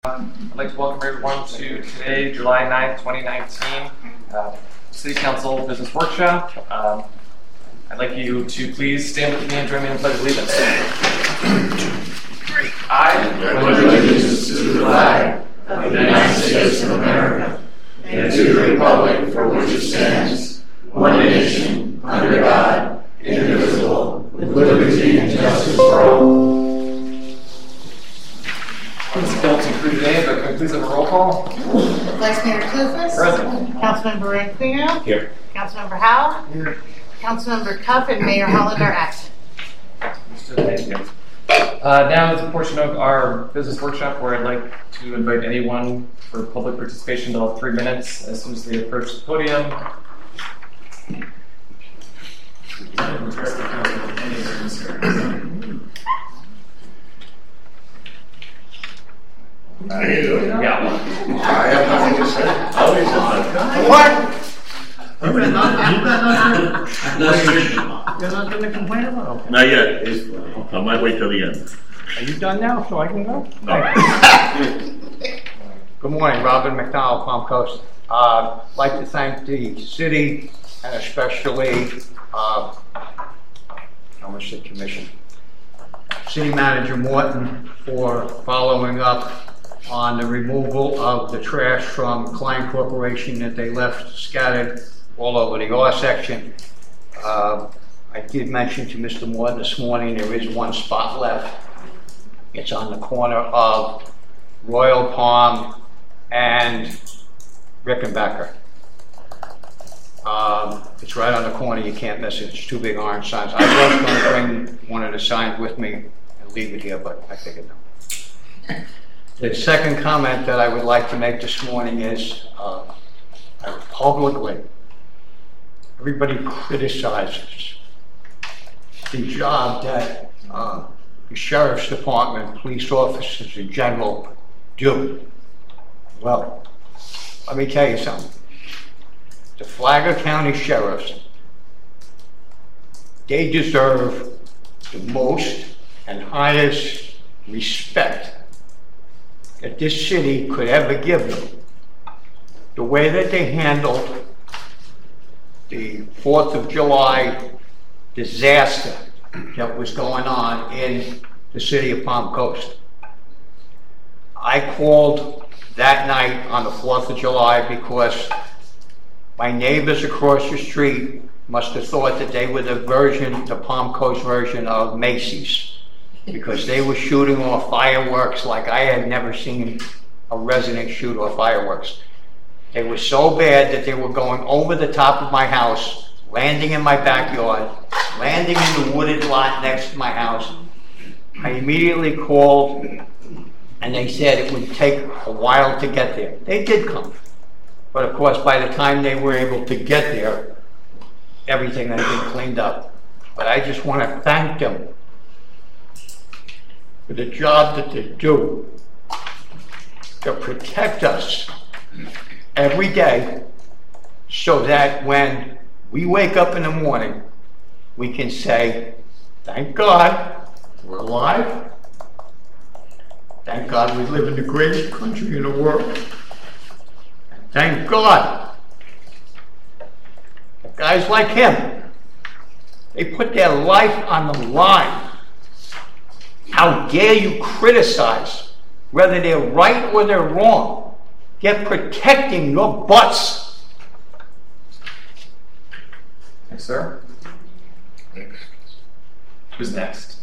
I'd like to welcome everyone to today, July 9th, 2019, City Council Business Workshop. I'd like you to please stand with me and join me in the Pledge of Allegiance. I pledge allegiance to the flag of the United States of America and to the republic for which it stands, one nation, under God, indivisible, with liberty and justice for all. Please don't include today, but can we please have a roll call? Vice Mayor Clufus. Present. Councilmember Ranquillo. Here. Councilmember Howell. Here. Councilmember Cuff and Mayor Holland are absent. Thank you. Now is a portion of our business workshop where I'd like to invite anyone for public participation. They'll have 3 minutes as soon as they approach the podium. How you doing? Yeah. I have nothing to say. Always on. What? You've got nothing to complain about? Not yet. I might wait till the end. Are you done now, so I can go? No. Good morning, Robin McDonald, Palm Coast. I'd like to thank the city and especially, I almost said commission, City Manager Morton for following up on the removal of the trash from Klein Corporation that they left scattered all over the R section. I did mention to Mr. Morton this morning there is one spot left. It's on the corner of Royal Palm and Rickenbacker. It's right on the corner, you can't miss it. It's two big orange signs. I was going to bring one of the signs with me and leave it here, but I figured no. The second comment that I would like to make this morning is publicly, everybody criticizes the job that the Sheriff's Department, police officers in general do. Well, let me tell you something. The Flagler County Sheriffs, they deserve the most and highest respect that this city could ever give them. The way that they handled the 4th of July disaster that was going on in the city of Palm Coast. I called that night on the 4th of July because my neighbors across the street must have thought that they were the Palm Coast version of Macy's, because they were shooting off fireworks like I had never seen a resident shoot off fireworks. They were so bad that they were going over the top of my house, landing in my backyard, landing in the wooded lot next to my house. I immediately called and they said it would take a while to get there. They did come. But of course, by the time they were able to get there, everything had been cleaned up. But I just want to thank them for the job that they do to protect us every day so that when we wake up in the morning, we can say, thank God we're alive. Thank God we live in the greatest country in the world. And thank God that guys like him, they put their life on the line. How dare you criticize whether they're right or they're wrong? They're protecting your butts. Yes, sir. Who's next?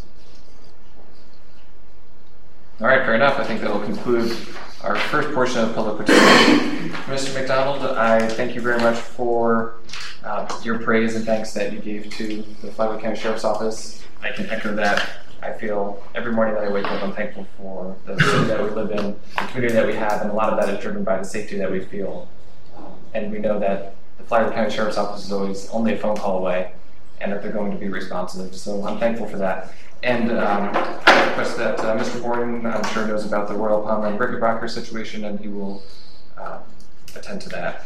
All right, fair enough. I think that will conclude our first portion of public participation. Mr. McDonald, I thank you very much for your praise and thanks that you gave to the Flagler County Sheriff's Office. I can echo that. I feel every morning that I wake up, I'm thankful for the city that we live in, the community that we have, and a lot of that is driven by the safety that we feel. And we know that the Flagler County Sheriff's Office is always only a phone call away, and that they're going to be responsive. So I'm thankful for that. And I request that Mr. Morton, I'm sure, knows about the Royal Palm and Rickenbacker situation, and he will attend to that.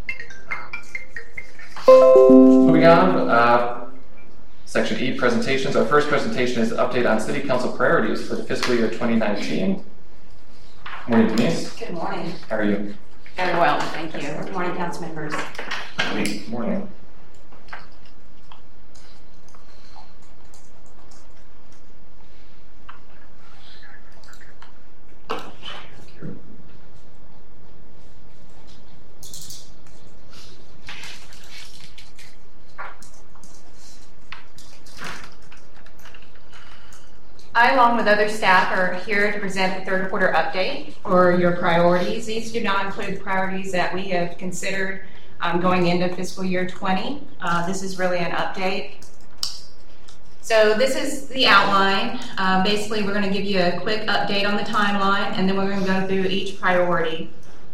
Moving on, Section E, presentations. Our first presentation is update on City Council priorities for the fiscal year 2019. Morning, Denise. Good morning. How are you? Very well, thank you. Good morning, council members. Morning. I, along with other staff, are here to present the third quarter update for your priorities. These do not include priorities that we have considered going into fiscal year 20. This is really an update. So this is the outline. Basically, we're going to give you a quick update on the timeline, and then we're going to go through each priority.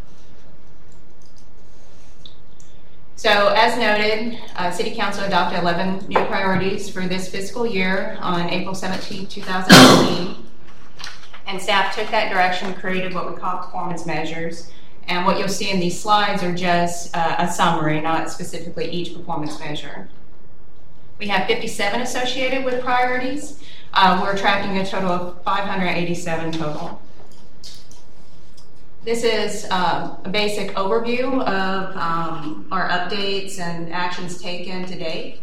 So as noted, City Council adopted 11 new priorities for this fiscal year on April 17, 2018. And staff took that direction, created what we call performance measures. And what you'll see in these slides are just a summary, not specifically each performance measure. We have 57 associated with priorities. We're tracking a total of 587 total. This is a basic overview of our updates and actions taken to date.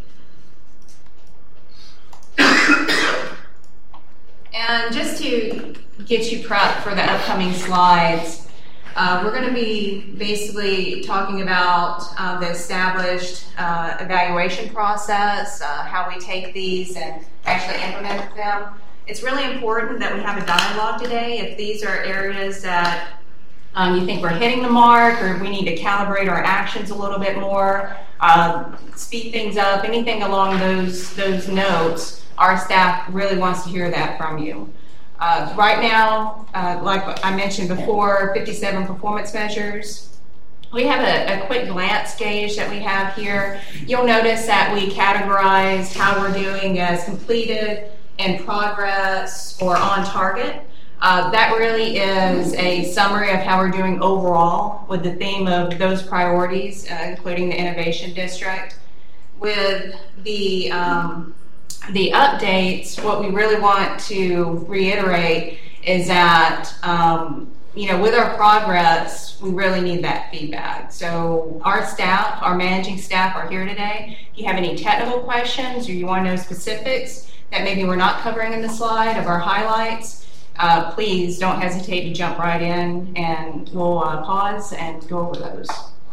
And just to get you prepped for the upcoming slides, we're going to be basically talking about the established evaluation process, how we take these and actually implement them. It's really important that we have a dialogue today. If these are areas that you think we're hitting the mark, or we need to calibrate our actions a little bit more, speed things up, anything along those notes, our staff really wants to hear that from you. Right now, like I mentioned before, 57 performance measures. We have a quick glance gauge that we have here. You'll notice that we categorize how we're doing as completed, in progress, or on target. That really is a summary of how we're doing overall with the theme of those priorities, including the Innovation District. With the updates, what we really want to reiterate is that, with our progress, we really need that feedback. So our staff, our managing staff are here today. If you have any technical questions or you want to know specifics that maybe we're not covering in the slide of our highlights, please don't hesitate to jump right in, and we'll pause and go over those.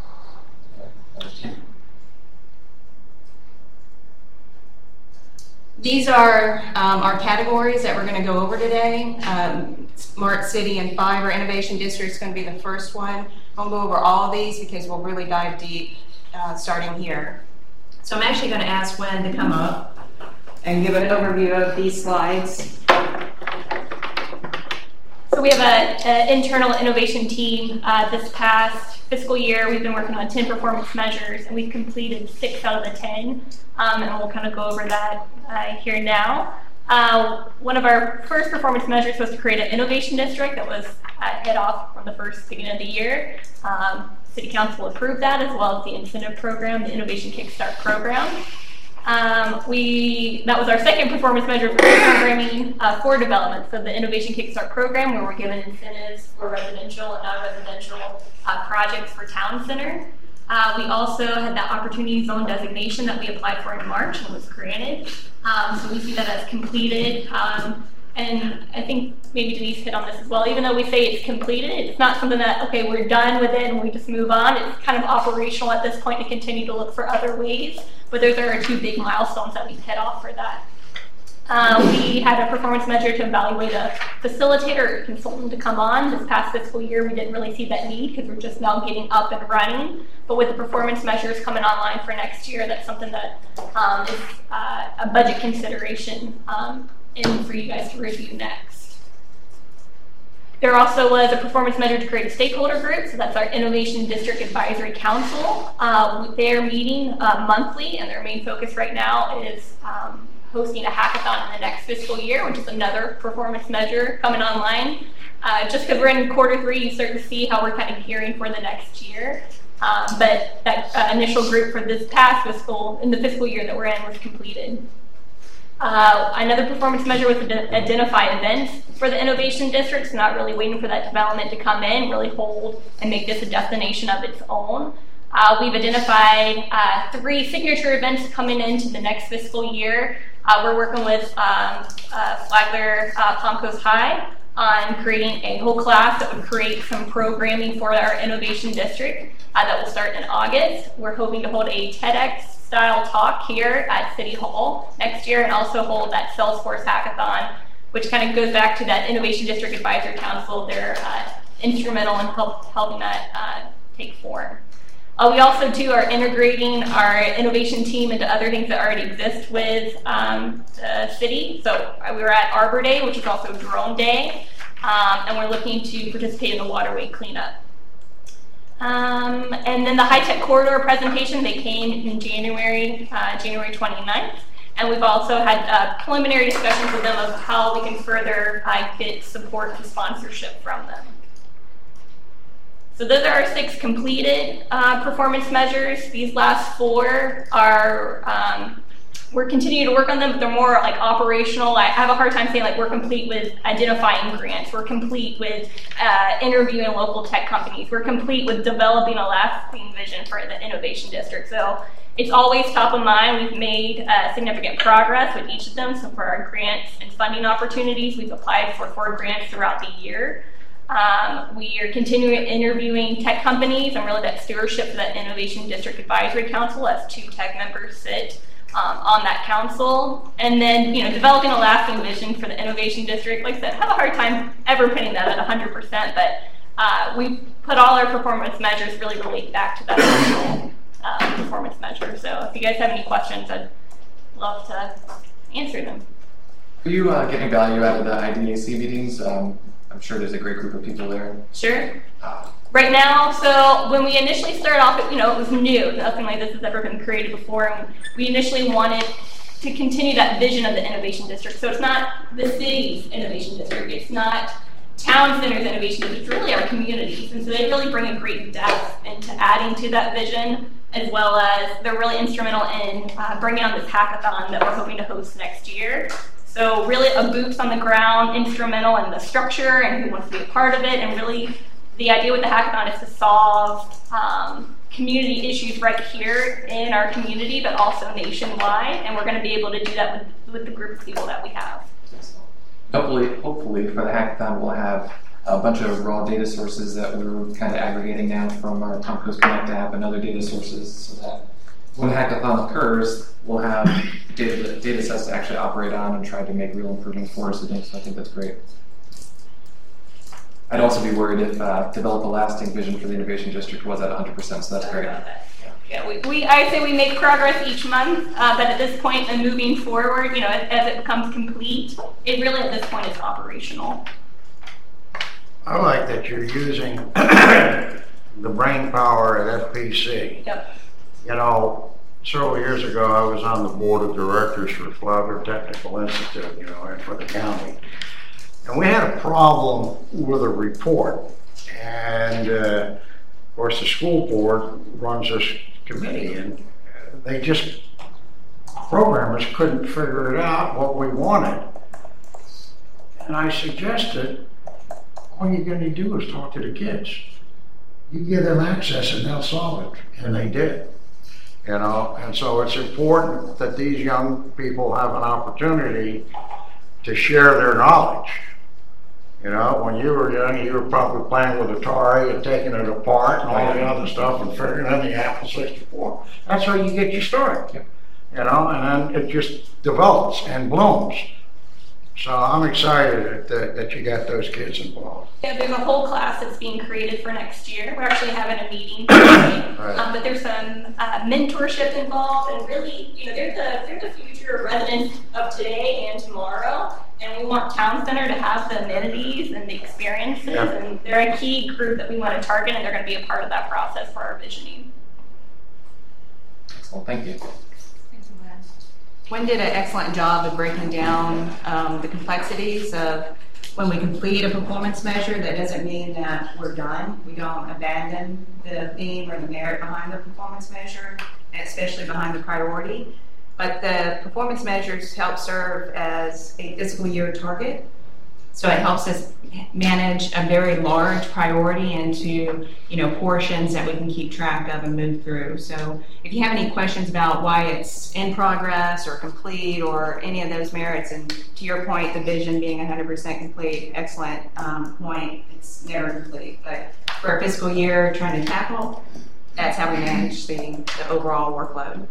These are our categories that we're going to go over today. Smart City and Fiber Innovation District is going to be the first one. We'll go over all of these because we'll really dive deep starting here. So I'm actually going to ask Wen to come up and give an overview of these slides. So we have an internal innovation team. This past fiscal year, we've been working on 10 performance measures, and we've completed 6 out of the 10. And we'll kind of go over that here now. One of our first performance measures was to create an innovation district that was hit off from the first beginning of the year. City Council approved that, as well as the incentive program, the Innovation Kickstart program. That was our second performance measure for programming for development. So the Innovation Kickstart program, where we're given incentives for residential and non-residential projects for town center. We also had that opportunity zone designation that we applied for in March and was granted. So we see that as completed. And I think maybe Denise hit on this as well. Even though we say it's completed, it's not something that, okay, we're done with it and we just move on. It's kind of operational at this point to continue to look for other ways. But those are our 2 big milestones that we've hit off for that. We had a performance measure to evaluate a facilitator or consultant to come on. This past fiscal year, we didn't really see that need because we're just now getting up and running. But with the performance measures coming online for next year, that's something that is a budget consideration and for you guys to review next. There also was a performance measure to create a stakeholder group, so that's our Innovation District Advisory Council. They're meeting monthly, and their main focus right now is hosting a hackathon in the next fiscal year, which is another performance measure coming online. Just because we're in quarter 3, you start to see how we're kind of gearing for the next year. But that initial group for this past fiscal, in the fiscal year that we're in, was completed. Another performance measure was to identify events for the Innovation District, so not really waiting for that development to come in, really hold and make this a destination of its own. We've identified 3 signature events coming into the next fiscal year. We're working with Flagler Palm Coast High on creating a whole class that would create some programming for our Innovation District that will start in August. We're hoping to hold a TEDx-style talk here at City Hall next year and also hold that Salesforce Hackathon, which kind of goes back to that Innovation District Advisory Council. They're instrumental in helping that take form. We also, too, are integrating our innovation team into other things that already exist with the city. So we were at Arbor Day, which is also Drone Day, and we're looking to participate in the waterway cleanup. And then the high-tech corridor presentation, they came in January 29th. And we've also had preliminary discussions with them of how we can further get support and sponsorship from them. So those are our 6 completed performance measures. These last 4 are, we're continuing to work on them, but they're more like operational. I have a hard time saying like we're complete with identifying grants. We're complete with interviewing local tech companies. We're complete with developing a lasting vision for the Innovation District. So it's always top of mind. We've made significant progress with each of them. So for our grants and funding opportunities, we've applied for 4 grants throughout the year. We are continuing interviewing tech companies and really that stewardship for that Innovation District Advisory Council as 2 tech members sit on that council. And then, developing a lasting vision for the Innovation District. Like I said, I have a hard time ever putting that at 100%, but we put all our performance measures really relate back to that original performance measure. So if you guys have any questions, I'd love to answer them. Are you getting value out of the IDAC meetings? I'm sure there's a great group of people there. Sure. Right now, so when we initially started off, it was new. Nothing like this has ever been created before. And we initially wanted to continue that vision of the Innovation District. So it's not the city's Innovation District. It's not Town Center's Innovation District. It's really our communities. And so they really bring a great depth into adding to that vision, as well as they're really instrumental in bringing on this hackathon that we're hoping to host next year. So really a boots on the ground, instrumental in the structure and who wants to be a part of it. And really the idea with the hackathon is to solve community issues right here in our community, but also nationwide. And we're going to be able to do that with the group of people that we have. Hopefully for the hackathon, we'll have a bunch of raw data sources that we're kind of aggregating now from our Palm Coast Connect app and other data sources, so that when the hackathon occurs, we'll have data sets to actually operate on and try to make real improvements for our students. So I think that's great. I'd also be worried if develop a lasting vision for the Innovation District was at 100%, so that's great. Yeah, I say we make progress each month, but at this point and moving forward, as it becomes complete, it really at this point is operational. I like that you're using the brain power at FPC. Yep. Several years ago, I was on the board of directors for Flagler Technical Institute, and for the county. And we had a problem with a report. And, of course, the school board runs this committee, and programmers couldn't figure it out what we wanted. And I suggested, all you're going to do is talk to the kids. You give them access and they'll solve it. And they did. And so it's important that these young people have an opportunity to share their knowledge. When you were young, you were probably playing with Atari and taking it apart and all the other stuff and figuring out the Apple 64. That's how you get your start. Yep. And then it just develops and blooms. So I'm excited that you got those kids involved. Yeah, there's a whole class that's being created for next year. We're actually having a meeting today, Right. But there's some mentorship involved, and really, they're the future residents of today and tomorrow. And we want Town Center to have the amenities and the experiences, Yeah. and they're a key group that we want to target, and they're going to be a part of that process for our visioning. Excellent, thank you. Gwen did an excellent job of breaking down the complexities of when we complete a performance measure. That doesn't mean that we're done. We don't abandon the theme or the merit behind the performance measure, especially behind the priority. But the performance measures help serve as a fiscal year target. So it helps us manage a very large priority into, portions that we can keep track of and move through. So if you have any questions about why it's in progress or complete or any of those merits, and to your point, the vision being 100% complete, excellent point, it's never complete. But for a fiscal year trying to tackle, that's how we manage the overall workload.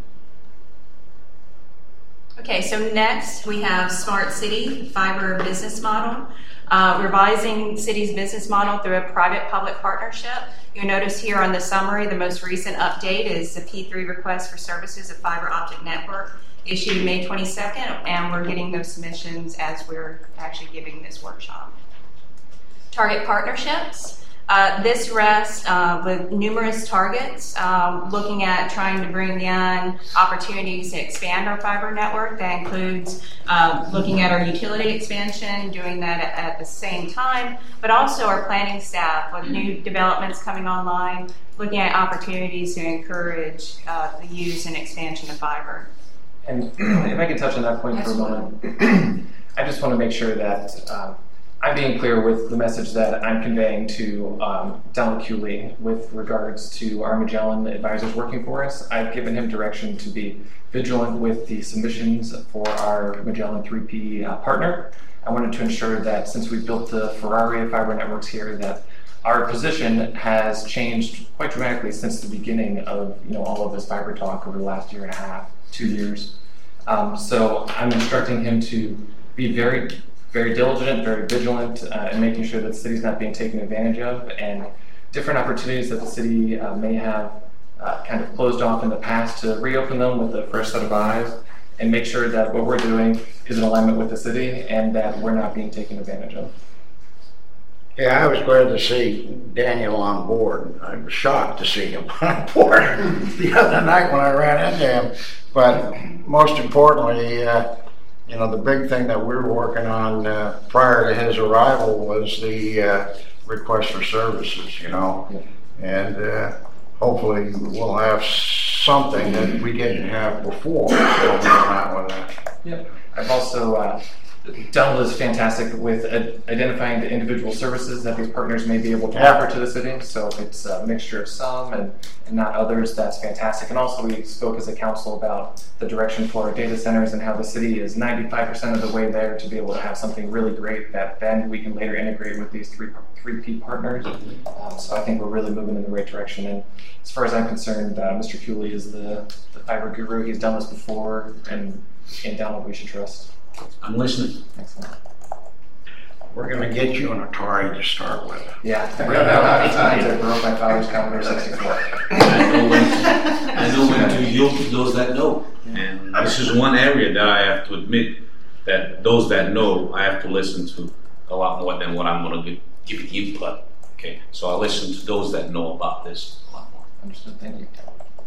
Okay, so next we have Smart City Fiber business model. Revising city's business model through a private-public partnership. You'll notice here on the summary, the most recent update is the P3 request for services of fiber optic network issued May 22nd, and we're getting those submissions as we're actually giving this workshop. Target partnerships. This rests with numerous targets, looking at trying to bring in opportunities to expand our fiber network. That includes looking at our utility expansion, doing that at the same time, but also our planning staff with new developments coming online, looking at opportunities to encourage the use and expansion of fiber. And if I can touch on that point for a moment, I just want to make sure that I'm being clear with the message that I'm conveying to Donald Cooley with regards to our Magellan advisors working for us. I've given him direction to be vigilant with the submissions for our Magellan 3P partner. I wanted to ensure that since we built the Ferrari of fiber networks here, that our position has changed quite dramatically since the beginning of all of this fiber talk over the last year and a half, 2 years. So I'm instructing him to be very diligent, very vigilant in making sure that the city's not being taken advantage of, and different opportunities that the city may have kind of closed off in the past, to reopen them with a fresh set of eyes and make sure that what we're doing is in alignment with the city and that we're not being taken advantage of. Yeah, I was glad to see Daniel on board. I was shocked to see him on board the other night when I ran into him. But most importantly, the big thing that we were working on prior to his arrival was the request for services, and hopefully we'll have something that we didn't have before. Yep. I've also Donald is fantastic with identifying the individual services that these partners may be able to offer to the city. So if it's a mixture of some and not others, that's fantastic. And also we spoke as a council about the direction for our data centers and how the city is 95% of the way there to be able to have something really great that then we can later integrate with these 3P partners. So I think we're really moving in the right direction. And as far as I'm concerned, Mr. Cooley is the fiber guru. He's done this before, and Donald we should trust. I'm listening. Excellent. We're going to get you an Atari to start with. Yeah, I broke my father's Commodore 64. I know when to yield to those that know. And this is one area that I have to admit that those that know, I have to listen to a lot more than what I'm going to give input. Okay, so I listen to those that know about this a lot more. Understood. Thank you.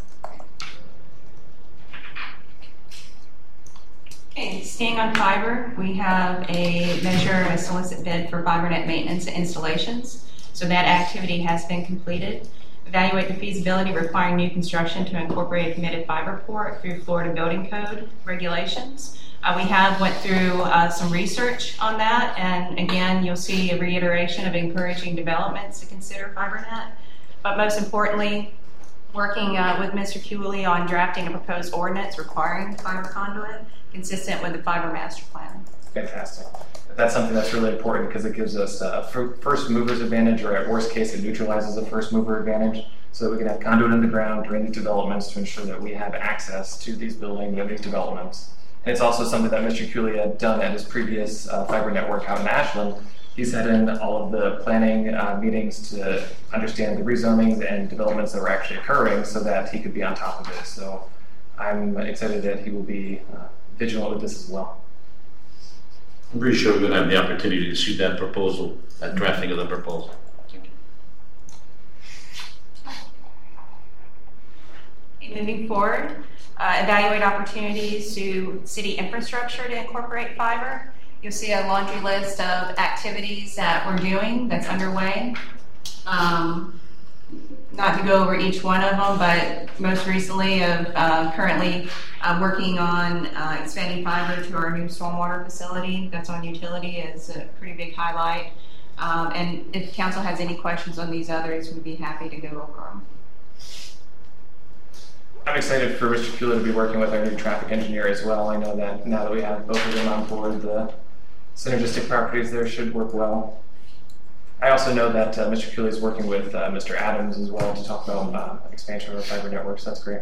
Okay, staying on fiber, we have a measure, a solicit bid for FiberNet maintenance and installations. So that activity has been completed. Evaluate the feasibility of requiring new construction to incorporate a committed fiber port through Florida Building Code regulations. We have went through some research on that, and again, you'll see a reiteration of encouraging developments to consider FiberNet. But most importantly, working with Mr. Cooley on drafting a proposed ordinance requiring fiber conduit, consistent with the fiber master plan. Fantastic. That's something that's really important because it gives us a first mover's advantage, or at worst case, it neutralizes a first mover advantage, so that we can have conduit in the ground during these developments to ensure that we have access to these buildings and these developments. And it's also something that Mr. Cooley had done at his previous fiber network out in Ashland. He's had in all of the planning meetings to understand the rezonings and developments that were actually occurring so that he could be on top of it. So I'm excited that he will be vigilant with this as well. I'm pretty sure we're going to have the opportunity to see that proposal, that drafting of the proposal. Thank you. Okay, moving forward, evaluate opportunities to city infrastructure to incorporate fiber. You'll see a laundry list of activities that we're doing that's underway. not to go over each one of them, but most recently of currently working on expanding fiber to our new stormwater facility. That's on utility is a pretty big highlight. And if council has any questions on these others, we'd be happy to go over them. I'm excited for Mr. Pula to be working with our new traffic engineer as well. I know that now that we have both of them on board, the synergistic properties there should work well. I also know that Mr. Pula is working with Mr. Adams as well to talk about expansion of our fiber networks. That's great.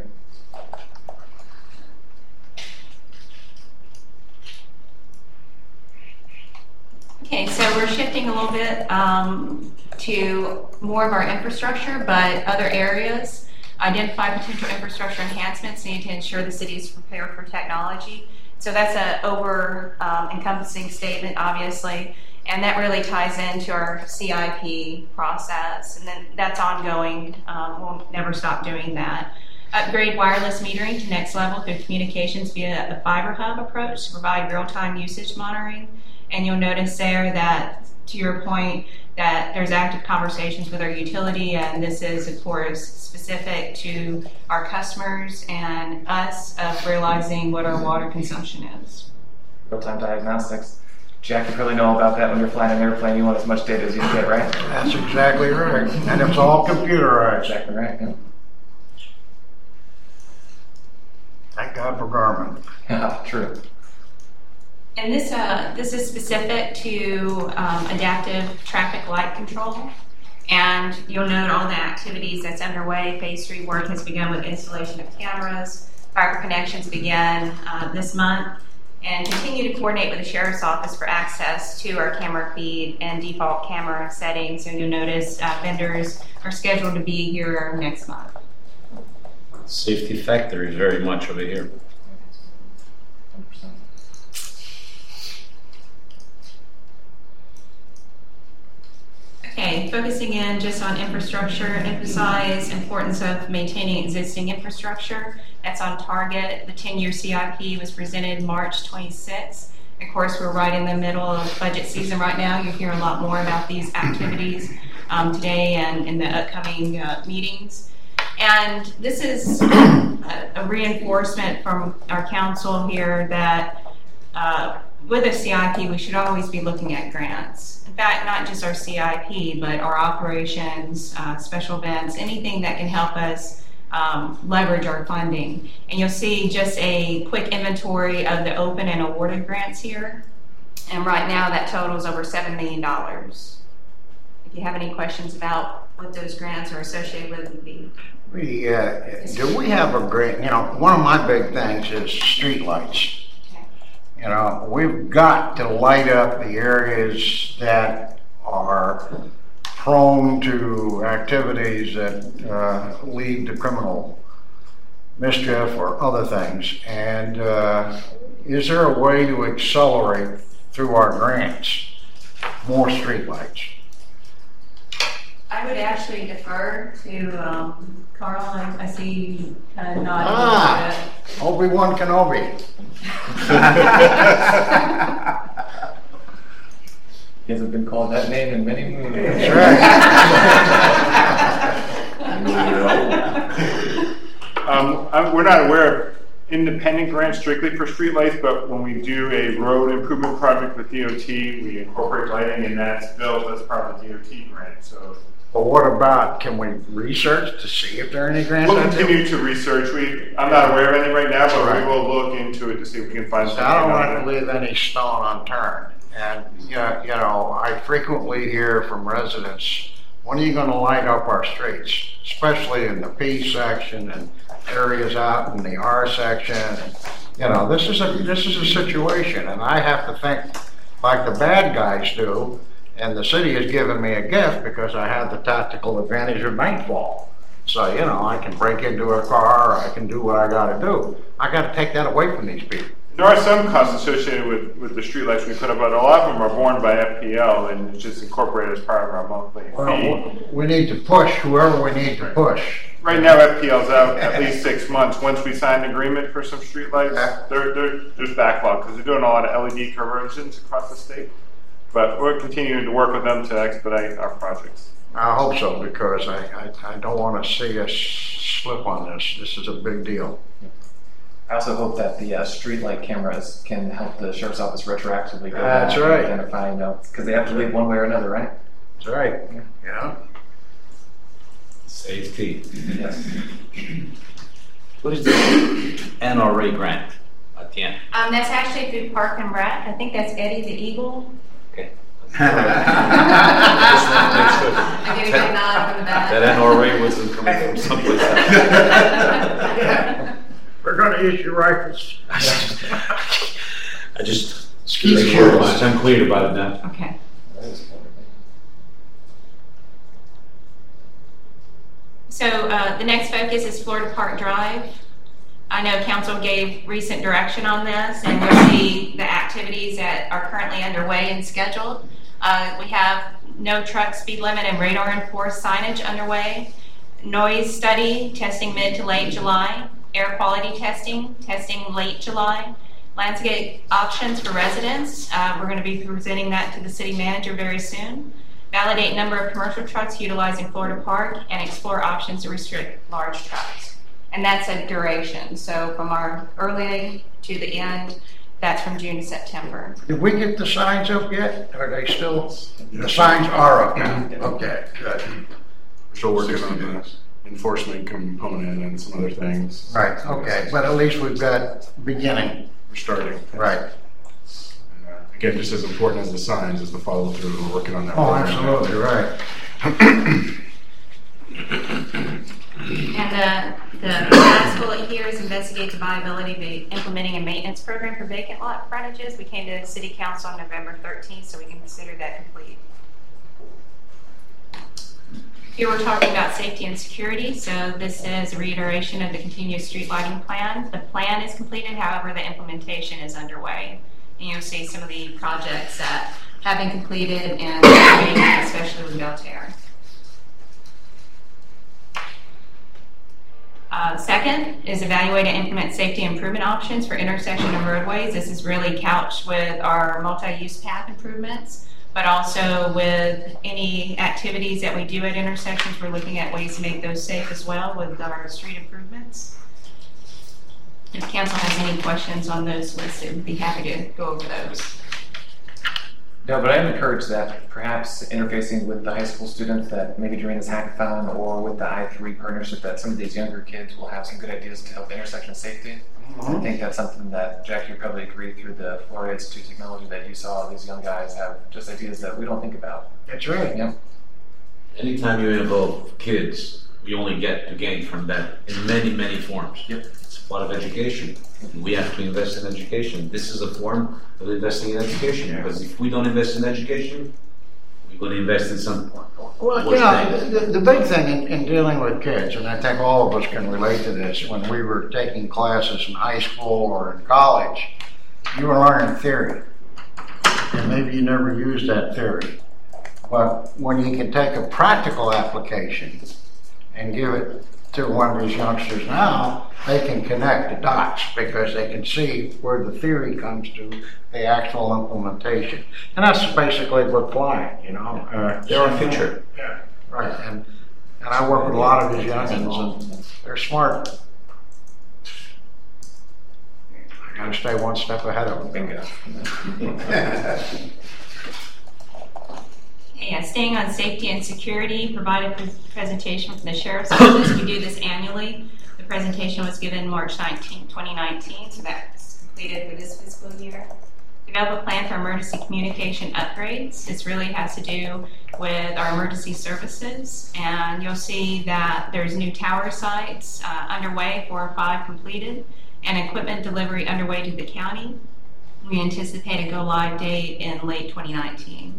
Okay, so we're shifting a little bit to more of our infrastructure, but other areas. Identify potential infrastructure enhancements needed to ensure the city is prepared for technology. So that's an encompassing statement, obviously, and that really ties into our CIP process, and then that's ongoing. We'll never stop doing that. Upgrade wireless metering to next level through communications via a fiber hub approach to provide real-time usage monitoring. And you'll notice there that, to your point, that there's active conversations with our utility, and this is, of course, specific to our customers and us of realizing what our water consumption is. Real-time diagnostics. Jack, you probably know about that when you're flying an airplane. You want as much data as you can get, right? That's exactly right. And it's all computerized. Exactly right, yeah. Thank God for Garmin. Yeah, true. And this is specific to adaptive traffic light control. And you'll note all the activities that's underway. Phase 3 work has begun with installation of cameras. Fiber connections began this month, and continue to coordinate with the Sheriff's Office for access to our camera feed and default camera settings. And you'll notice vendors are scheduled to be here next month. Safety factor is very much over here. 100%. Okay, focusing in just on infrastructure, emphasize importance of maintaining existing infrastructure. That's on target. The 10-year CIP was presented March 26th. Of course, we're right in the middle of budget season right now. You'll hear a lot more about these activities today and in the upcoming meetings. And this is a reinforcement from our council here that with a CIP, we should always be looking at grants. In fact, not just our CIP, but our operations, special events, anything that can help us leverage our funding. And you'll see just a quick inventory of the open and awarded grants here. And right now that totals over $7 million. If you have any questions about what those grants are associated with, would be. Do we have a grant? You know, one of my big things is street lights. You know, we've got to light up the areas that are prone to activities that lead to criminal mischief or other things. And is there a way to accelerate through our grants more streetlights? I would actually defer to Carl. I see you kind of nodding a little bit. Obi-Wan Kenobi. He hasn't been called that name in many movies. That's right. We're not aware of independent grants strictly for streetlights, but when we do a road improvement project with DOT, we incorporate lighting, and that's built as part of the DOT grant. So, but what about, can we research to see if there are any grants? We'll continue to research. I'm not aware of any right now, but we will look into it to see if we can find something. I don't want to leave any stone unturned. And, you know, I frequently hear from residents, when are you going to light up our streets, especially in the P section and areas out in the R section? And, you know, this is a situation, and I have to think like the bad guys do. And the city has given me a gift because I have the tactical advantage of nightfall. So, you know, I can break into a car, I can do what I got to do. I got to take that away from these people. There are some costs associated with the streetlights we put up, but a lot of them are borne by FPL and it's just incorporated as part of our monthly fee. Well, we need to push whoever we need to push. Right now, FPL's out at least 6 months. Once we sign an agreement for some streetlights, there's backlog because they're doing a lot of LED conversions across the state. But we're continuing to work with them to expedite our projects. I hope so, because I don't want to see us slip on this. This is a big deal. I also hope that the streetlight cameras can help the sheriff's office retroactively go That's back right. and identify, because they have to leave one way or another, right? That's right. Yeah. Safety. Yes. What is the NRA grant at the end? That's actually through Park and Rec. I think that's Eddie the Eagle. Okay. I get a good nod from the back. That NRA wasn't coming from someplace else. We're going to issue rifles. I just, Skeet shoots. I'm clear about it now. Okay. So the next focus is Florida Park Drive. I know council gave recent direction on this, and you'll see the activities that are currently underway and scheduled. We have no truck speed limit and radar enforced signage underway, noise study, testing mid to late July, air quality testing late July, landscape options for residents. We're going to be presenting that to the city manager very soon. Validate number of commercial trucks utilizing Florida Park, and explore options to restrict large trucks. And that's a duration. So from our early to the end, that's from June to September. Did we get the signs up yet? Are they still? The signs are up now. Okay, good. We're still working on the enforcement component and some other things. Right, okay. But at least we've got beginning. We're starting. Right. Again, just as important as the signs is the follow through. We're working on that. Oh, program. absolutely, right. And the last bullet here is investigate the viability of implementing a maintenance program for vacant lot frontages. We came to City Council on November 13th, so we can consider that complete. Here we're talking about safety and security. So this is a reiteration of the continuous street lighting plan. The plan is completed, however, the implementation is underway. And you'll see some of the projects that have been completed, and especially with Belterra. Second is evaluate and implement safety improvement options for intersection and roadways. This is really couched with our multi-use path improvements, but also with any activities that we do at intersections. We're looking at ways to make those safe as well with our street improvements. If council has any questions on those listed, we'd be happy to go over those. No, but I'm encouraged that perhaps interfacing with the high school students, that maybe during this hackathon or with the I3 partnership, that some of these younger kids will have some good ideas to help intersection safety. I think that's something that, Jack, you probably agree through the Florida Institute of Technology that you saw these young guys have just ideas that we don't think about. That's right. Yep. Anytime you involve kids, you only get to gain from that in many, many forms. Yep. It's part of education. We have to invest in education. This is a form of investing in education, because if we don't invest in education, we're going to invest in some. Well, you know, the big thing in dealing with kids, and I think all of us can relate to this, when we were taking classes in high school or in college, you were learning theory. And maybe you never used that theory. But when you can take a practical application and give it to one of these youngsters now, they can connect the dots because they can see where the theory comes to the actual implementation. And that's basically what flying, you know. They're our future. Yeah, right. And I work with a lot of these youngins, and they're smart. I gotta stay one step ahead of them. Bingo. Yeah, staying on safety and security, provide a presentation from the Sheriff's Office. We do this annually. The presentation was given March 19, 2019, so that's completed for this fiscal year. Develop a plan for emergency communication upgrades. This really has to do with our emergency services, and you'll see that there's new tower sites underway, 4 or 5 completed, and equipment delivery underway to the county. We anticipate a go-live date in late 2019.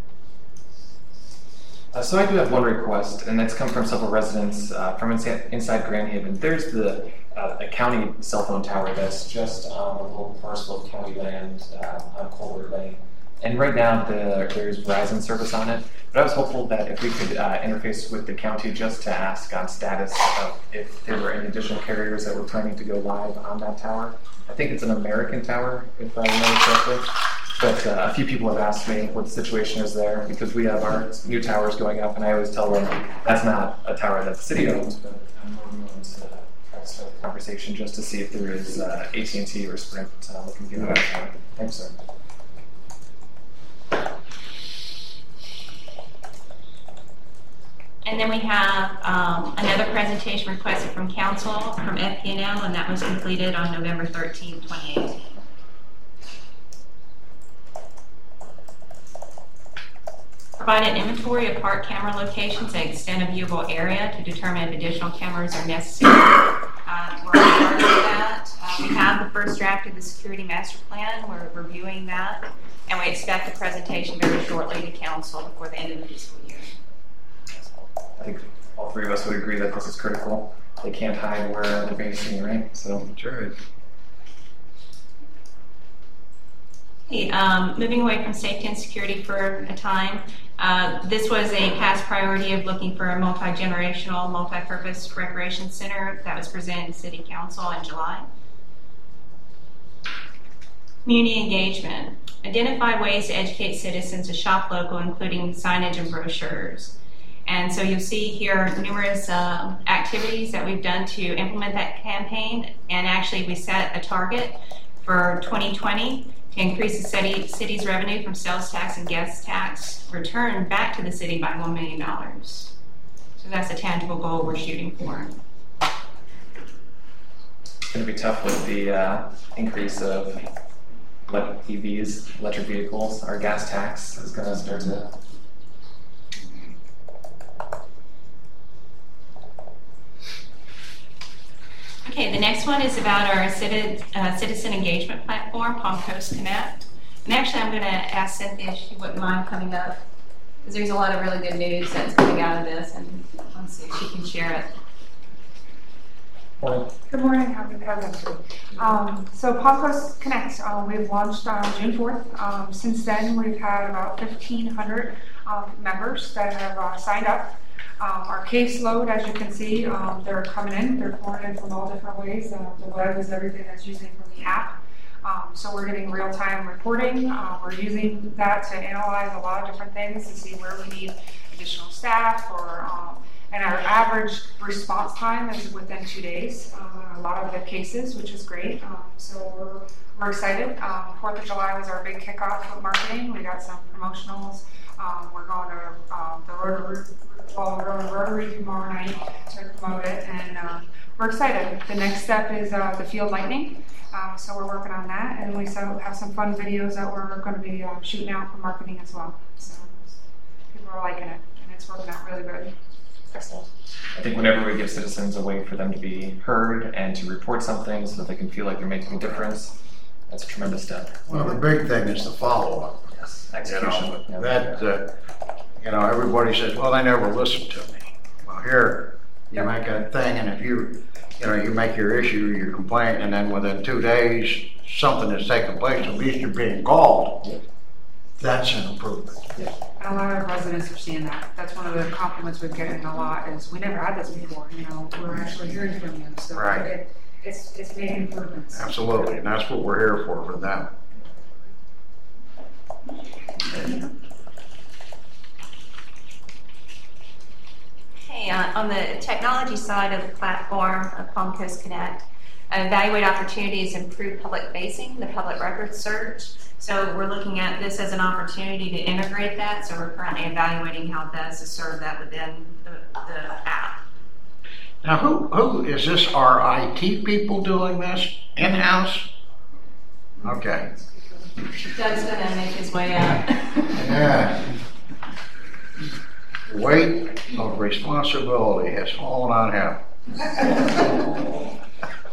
So I do have one request, and that's come from several residents from inside Grand Haven. There's a county cell phone tower that's just on a little parcel of county land on Colbert Lane. And right now there's Verizon service on it. But I was hopeful that if we could interface with the county just to ask on status of if there were any additional carriers that were planning to go live on that tower. I think it's an American tower, if I remember correctly. But a few people have asked me what the situation is there because we have our new towers going up, and I always tell them that's not a tower that the city owns, but I'm more than willing to try to start the conversation just to see if there is AT&T or Sprint looking to give it a tower. Thanks, sir. And then we have another presentation requested from council from FP&L, and that was completed on November 13, 2018. Provide an inventory of park camera locations and extent of viewable area to determine if additional cameras are necessary. We're starting with that. We have the first draft of the security master plan. We're reviewing that, and we expect a presentation very shortly to council before the end of the fiscal year. I think all three of us would agree that this is critical. They can't hide where they're basing, right? So, Sure. Okay, moving away from safety and security for a time, this was a past priority of looking for a multi-generational, multi-purpose recreation center that was presented to City Council in July. Community engagement. Identify ways to educate citizens to shop local, including signage and brochures. And so you'll see here numerous activities that we've done to implement that campaign. And actually we set a target for 2020 to increase the city's revenue from sales tax and gas tax return back to the city by $1 million. So that's a tangible goal we're shooting for. it's going to be tough with the increase of EVs, electric vehicles. Our gas tax is going to start to... Okay, the next one is about our citizen engagement platform, Palm Coast Connect. And actually, I'm going to ask Cynthia if she wouldn't mind coming up, because there's a lot of really good news that's coming out of this, and let's see if she can share it. Good morning, happy President. So Palm Coast Connect, we've launched on June 4th. Since then, we've had about 1,500 members that have signed up. Our caseload, as you can see, they're coming in. They're pouring in from all different ways. The web is everything that's using from the app. So we're getting real-time reporting. We're using that to analyze a lot of different things to see where we need additional staff and our average response time is within 2 days on a lot of the cases, which is great. So we're excited. 4th of July was our big kickoff of marketing. We got some promotionals. We're going to the Rotary tomorrow night to promote it, and we're excited. The next step is the Field Lightning. So we're working on that, and we have some fun videos that we're going to be shooting out for marketing as well. So people are liking it, and it's working out really good. Excellent. I think whenever we give citizens a way for them to be heard and to report something so that they can feel like they're making a difference, that's a tremendous step. Well, the big thing is the follow-up. Yes, execution. Everybody says, well, they never listened to me. Well, here, you make a thing, and if you make your issue, your complaint, and then within 2 days, something has taken place, at least you're being called, that's an improvement. Yeah. And a lot of residents are seeing that. That's one of the compliments we're getting a lot is we never had this before. We're actually hearing from you. So Right. It's making improvements. Absolutely, and that's what we're here for them. Okay, on the technology side of the platform of Palm Coast Connect, evaluate opportunities to improve public facing, the public records search. So we're looking at this as an opportunity to integrate that. So we're currently evaluating how best to serve that within the app. Now, who is this? Our IT people doing this in-house? Okay. Doug's going to make his way up. Yeah. Weight of responsibility has fallen on him.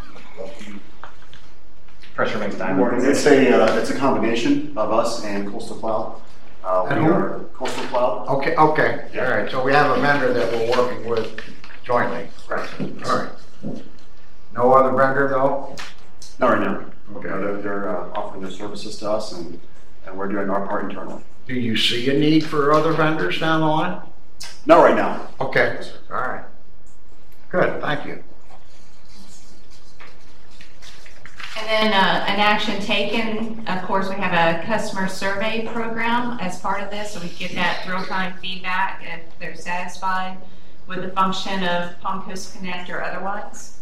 Pressure makes Good morning. diamonds. It's a combination of us and Coastal Cloud. And We who? are Coastal Cloud. Okay. All right. So we have a vendor that we're working with jointly. Right. All right. No other vendor though? Not right now. Okay. They're offering their services to us, and we're doing our part internally. Do you see a need for other vendors down the line? Not right now. Okay. All right. Good. Thank you. And then an action taken, of course, we have a customer survey program as part of this, so we get that real-time feedback if they're satisfied with the function of Palm Coast Connect or otherwise.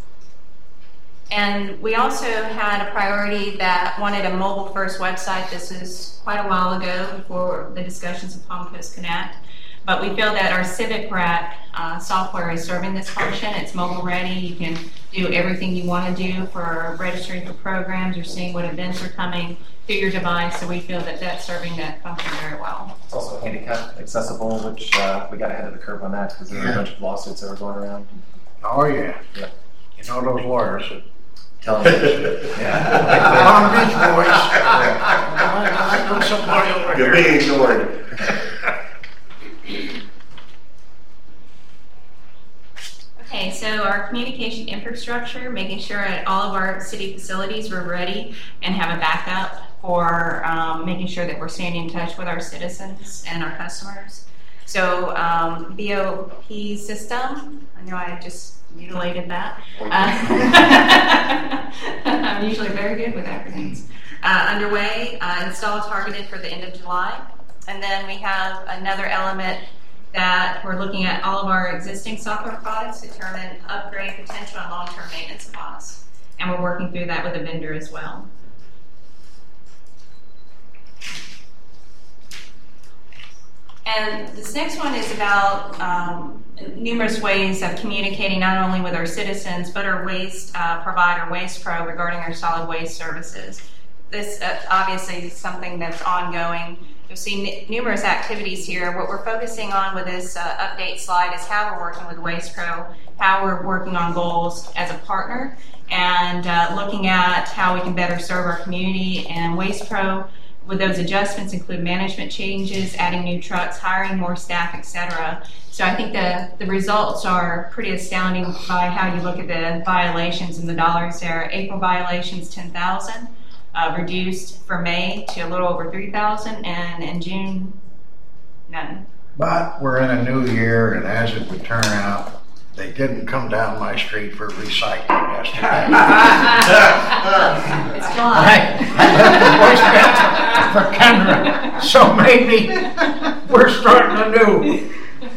And we also had a priority that wanted a mobile-first website. This is quite a while ago before the discussions of Palm Coast Connect. But we feel that our Civic Rack software is serving this function. It's mobile ready. You can do everything you want to do for registering for programs or seeing what events are coming to your device. So we feel that that's serving that function very well. It's also handicap accessible, which we got ahead of the curve on that because there were a bunch of lawsuits that were going around. Oh, yeah. Yeah. You know those lawyers. Telling me. Yeah. Long Beach boys. I know somebody over You're here. being ignored. Okay, so our communication infrastructure, making sure that all of our city facilities were ready and have a backup for making sure that we're staying in touch with our citizens and our customers. So BOP system, I know I just mutilated that. I'm usually very good with acronyms. Underway, install targeted for the end of July. And then we have another element that we're looking at all of our existing software products to determine upgrade potential and long-term maintenance costs. And we're working through that with a vendor as well. And this next one is about numerous ways of communicating not only with our citizens, but our waste provider, Waste Pro, regarding our solid waste services. This obviously is something that's ongoing. You'll see numerous activities here. What we're focusing on with this update slide is how we're working with Waste Pro, how we're working on goals as a partner, and looking at how we can better serve our community. And Waste Pro, with those adjustments, include management changes, adding new trucks, hiring more staff, etc. So I think the results are pretty astounding by how you look at the violations and the dollars there. April violations, 10,000. Reduced for May to a little over 3,000, and in June, none. But we're in a new year, and as it would turn out, they didn't come down my street for recycling yesterday. It's July. I for Kendra, so maybe we're starting anew.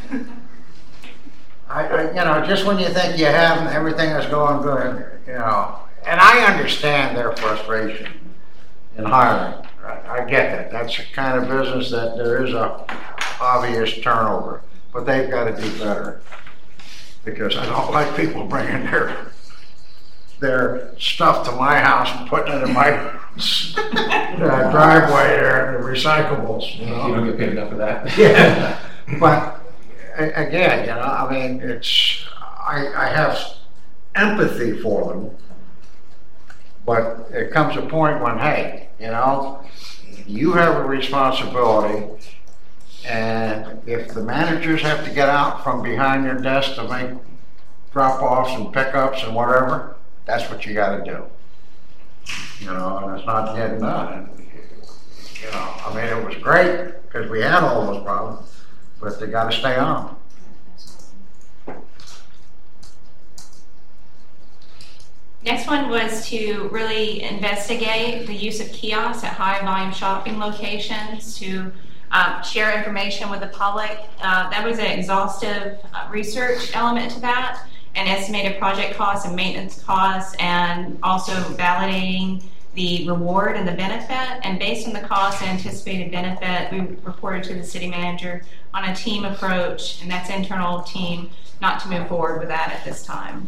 Just when you think you have everything is going good, and I understand their frustration in hiring. I get that. That's the kind of business that there is a obvious turnover, but they've got to do better, because I don't like people bringing their stuff to my house and putting it in my driveway there, the recyclables. You don't get paid enough for that. Yeah, but again, I have empathy for them. But it comes a point when, hey, you have a responsibility, and if the managers have to get out from behind their desk to make drop-offs and pickups and whatever, that's what you got to do. And it's not getting done. It was great because we had all those problems, but they got to stay on. Next one was to really investigate the use of kiosks at high volume shopping locations to share information with the public. That was an exhaustive research element to that, and estimated project costs and maintenance costs, and also validating the reward and the benefit. And based on the cost and anticipated benefit, we reported to the city manager on a team approach, and that's internal team, not to move forward with that at this time.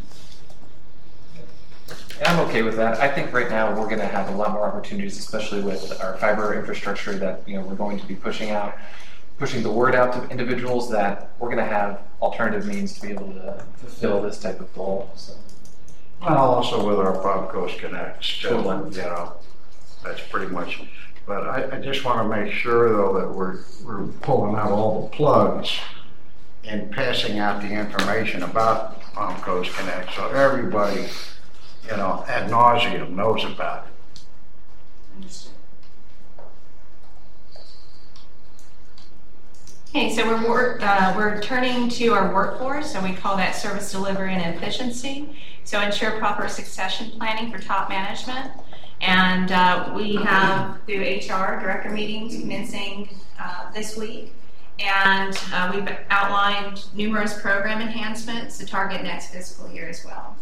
I'm okay with that. I think right now we're going to have a lot more opportunities, especially with our fiber infrastructure that we're going to be pushing the word out to individuals that we're going to have alternative means to be able to fulfill this type of goal. So. Well, also with our Palm Coast Connects, that's pretty much. But I just want to make sure though that we're pulling out all the plugs and passing out the information about Palm Coast Connect, so everybody, ad nauseum knows about it. Understood. Okay, so we're turning to our workforce, and we call that service delivery and efficiency. So ensure proper succession planning for top management. And we have through HR director meetings commencing this week. And we've outlined numerous program enhancements to target next fiscal year as well.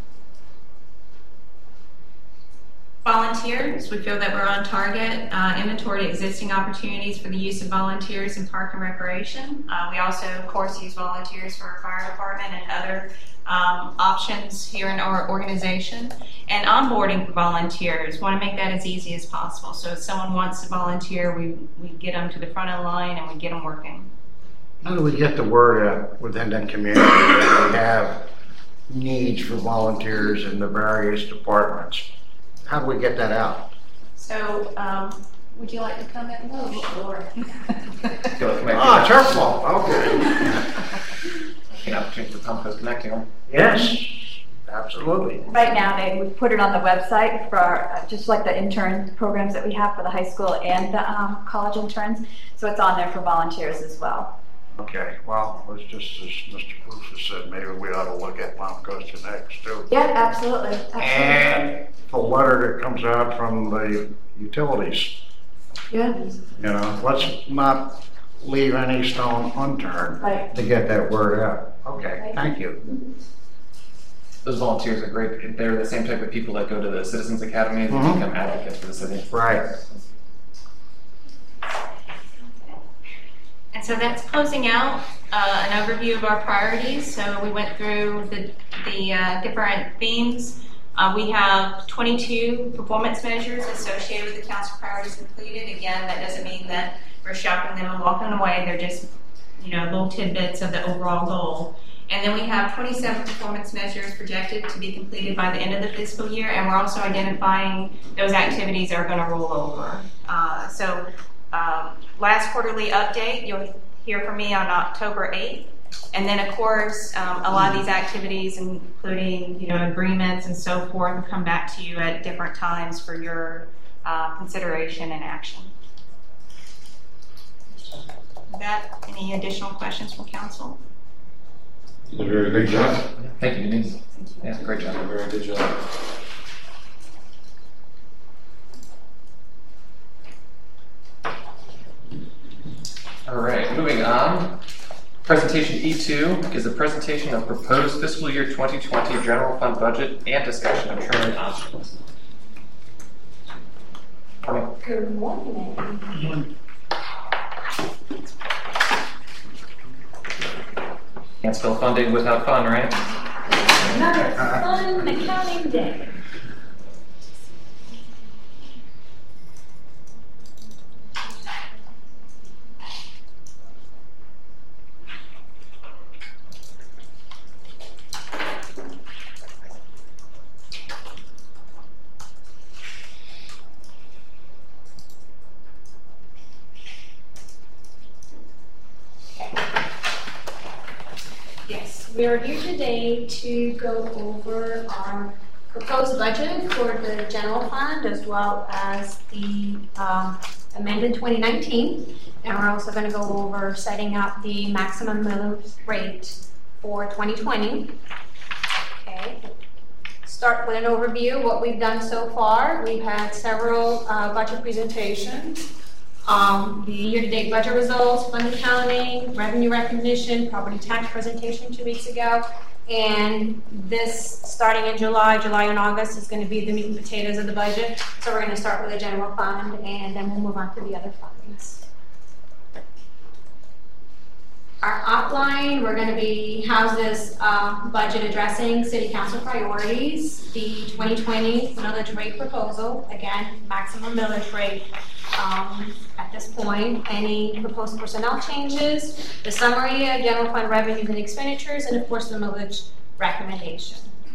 Volunteers, we feel that we're on target. Inventory existing opportunities for the use of volunteers in park and recreation. We also, of course, use volunteers for our fire department and other options here in our organization. And onboarding for volunteers, want to make that as easy as possible. So if someone wants to volunteer, we get them to the front of the line and we get them working. How do we get the word out within the community that we have needs for volunteers in the various departments? How do we get that out? So, would you like to comment? No, sure. It's her fault. Okay. An opportunity for Palm Coast Connecting. Yes, absolutely. Right now, Dave, we put it on the website for just like the intern programs that we have for the high school and the college interns. So it's on there for volunteers as well. Okay, well, it's just as Mr. Rufus said, maybe we ought to look at Palm Coast Connect too. Yeah, absolutely. And the letter that comes out from the utilities. Yeah. You know, let's not leave any stone unturned to get that word out. Okay, thank you. Those volunteers are great. They're the same type of people that go to the Citizens Academy and become advocates for the city. Right. And so that's closing out an overview of our priorities. So we went through the different themes. We have 22 performance measures associated with the council priorities completed. Again, that doesn't mean that we're shopping them and walking away. They're just, little tidbits of the overall goal. And then we have 27 performance measures projected to be completed by the end of the fiscal year, and we're also identifying those activities that are going to roll over. Last quarterly update, you'll hear from me on October 8th. And then, of course, a lot of these activities, including agreements and so forth, will come back to you at different times for your consideration and action. With that, any additional questions from council? You did a very good job. Thank you, Denise. Yeah, great job. Very good job. All right, moving on. Presentation E2 is a presentation of proposed fiscal year 2020 general fund budget and discussion of training options. Good morning. Can't spell funding without fun, right? Another fun accounting day. We are here today to go over our proposed budget for the general fund as well as the amended 2019. And we're also going to go over setting up the maximum millage rate for 2020. Okay. Start with an overview of what we've done so far. We've had several budget presentations. The year-to-date budget results, fund accounting, revenue recognition, property tax presentation 2 weeks ago, and this starting in July and August is going to be the meat and potatoes of the budget. So we're going to start with the general fund, and then we'll move on to the other funds. Our outline, we're going to be how's this budget addressing city council priorities, the 2020 millage rate proposal, again, maximum millage rate. At this point, any proposed personnel changes, the summary of general fund revenues and expenditures, and of course the millage recommendation.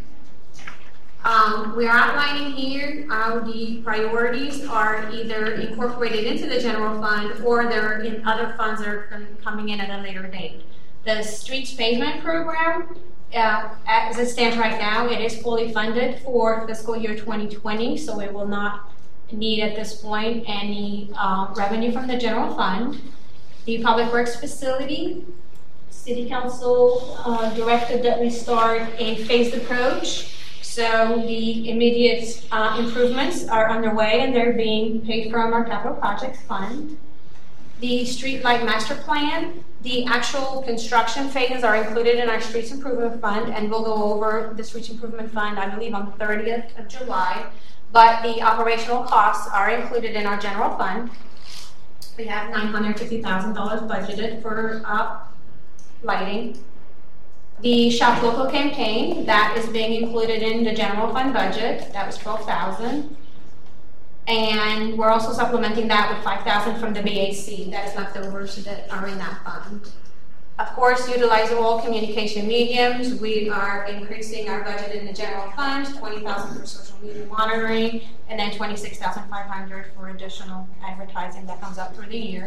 We are outlining here how the priorities are either incorporated into the general fund or they're in other funds that are coming in at a later date. The streets pavement program, as it stands right now, it is fully funded for fiscal year 2020, so it will not need at this point any revenue from the general fund. The Public Works facility, City Council directed that we start a phased approach. So the immediate improvements are underway and they're being paid from our capital projects fund. The streetlight master plan, the actual construction phases are included in our streets improvement fund, and we'll go over the streets improvement fund, I believe, on the 30th of July. But the operational costs are included in our general fund. We have $950,000 budgeted for lighting. The Shop Local campaign, that is being included in the general fund budget. That was $12,000. And we're also supplementing that with $5,000 from the BAC. That is leftovers that are in that fund. Of course, utilizing all communication mediums, we are increasing our budget in the general fund, $20,000 for social media monitoring, and then $26,500 for additional advertising that comes up through the year.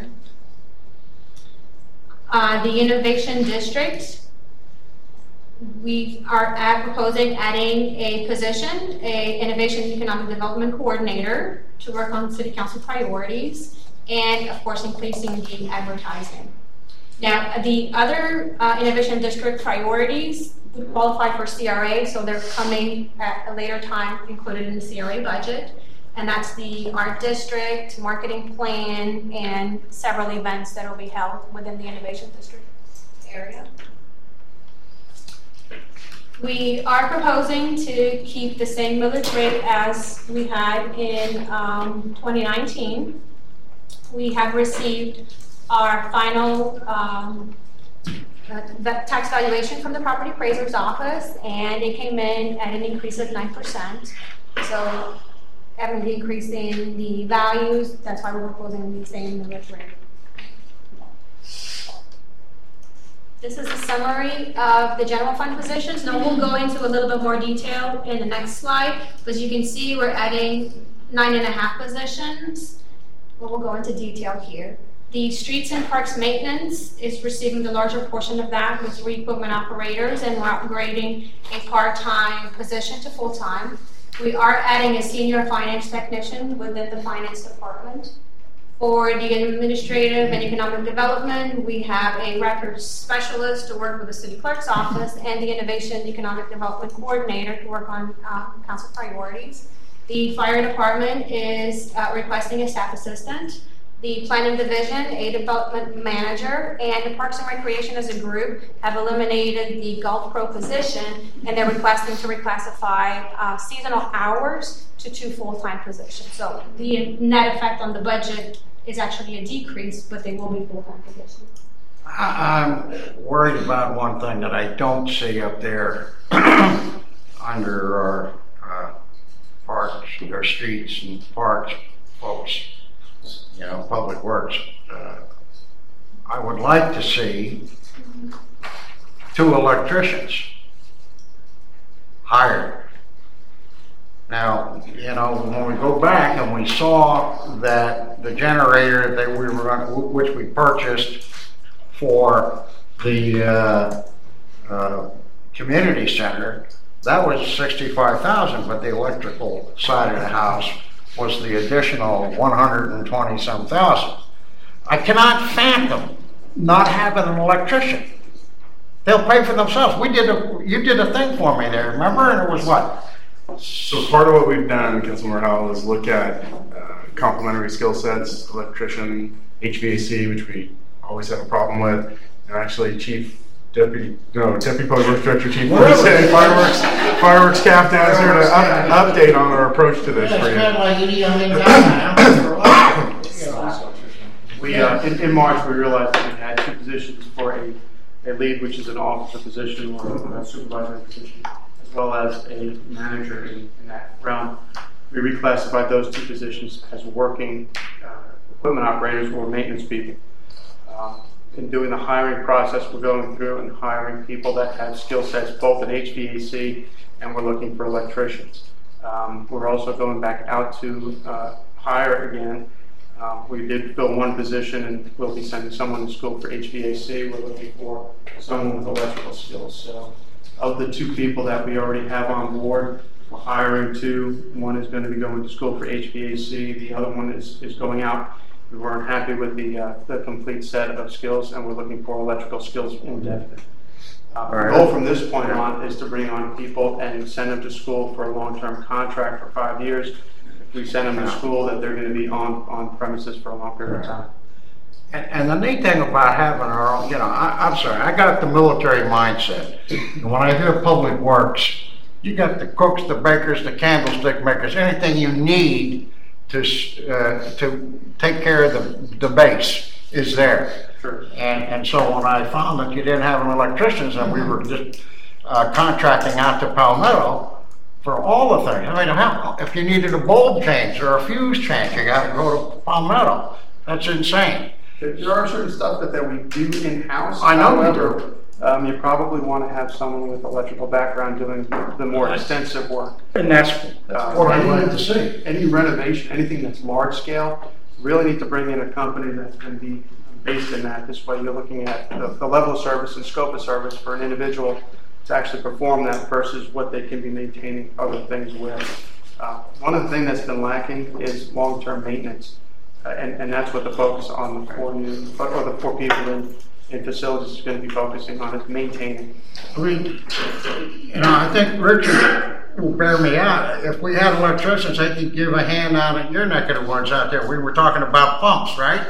The Innovation District, we are proposing adding a position, a Innovation and Economic Development Coordinator, to work on City Council priorities, and of course increasing the advertising. Now, the other Innovation District priorities would qualify for CRA, so they're coming at a later time included in the CRA budget, and that's the Art District, Marketing Plan, and several events that will be held within the Innovation District area. We are proposing to keep the same millage rate as we had in 2019. We have received our final tax valuation from the property appraiser's office, and it came in at an increase of 9%. So having the increase in the values, that's why we're proposing the same millage rate. This is a summary of the general fund positions. Now we'll go into a little bit more detail in the next slide. As you can see, we're adding 9.5 positions. But we'll go into detail here. The streets and parks maintenance is receiving the larger portion of that with 3 equipment operators, and we're upgrading a part-time position to full-time. We are adding a senior finance technician within the finance department. For the administrative and economic development, we have a records specialist to work with the city clerk's office, and the innovation and economic development coordinator to work on council priorities. The fire department is requesting a staff assistant. The planning division, a development manager, and the Parks and Recreation as a group have eliminated the Golf Pro position, and they're requesting to reclassify seasonal hours to 2 full-time positions. So the net effect on the budget is actually a decrease, but they will be full-time positions. I'm worried about one thing that I don't see up there under our parks, our streets and parks folks, you know, public works. I would like to see 2 electricians hired. Now, you know, when we go back and we saw that the generator that we were on, which we purchased for the community center, that was $65,000, but the electrical side of the house was the additional 120-some thousand. I cannot fathom not having an electrician. They'll pay for themselves. You did a thing for me there, remember? And it was what? So part of what we've done, Councilmember Howell, is look at complementary skill sets, electrician, HVAC, which we always have a problem with, and actually Deputy Public Works Director, Chief Police, and fireworks captain is here to update on our approach to this for you. In March, we realized that we had 2 positions for a lead, which is an officer position, or a supervisory position, as well as a manager in that realm. We reclassified those 2 positions as working equipment operators or maintenance people. In doing the hiring process, we're going through and hiring people that have skill sets both in HVAC, and we're looking for electricians. We're also going back out to hire again. We did fill 1 position, and we'll be sending someone to school for HVAC. We're looking for someone with electrical skills. So of the 2 people that we already have on board, we're hiring 2. 1 is going to be going to school for HVAC. The other one is going out We weren't happy with the complete set of skills, and we're looking for electrical skills indefinite. The goal from this point on is to bring on people and send them to school for a long-term contract for 5 years. If we send them to school, that they're going to be on premises for a long period of time. And the neat thing about having our own, I'm sorry, I got the military mindset. And when I hear public works, you got the cooks, the bakers, the candlestick makers, anything you need to take care of the base is there. Sure. And so when I found that you didn't have an electricians and we were just contracting out to Palmetto for all the things. I mean, if you needed a bulb change or a fuse change, you got to go to Palmetto. That's insane. There are certain stuff that we do in-house. I know you do. You probably want to have someone with electrical background doing the more extensive work. And that's what I wanted to see. Any renovation, anything that's large scale, really need to bring in a company that's going to be based in that. This way you're looking at the level of service and scope of service for an individual to actually perform that versus what they can be maintaining other things with. One of the things that's been lacking is long-term maintenance. And that's what the focus on the 4 people in facilities is going to be focusing on, is maintaining. I mean, I think Richard will bear me out. If we had electricians, they could give a hand out at your neck of the woods out there. We were talking about pumps, right?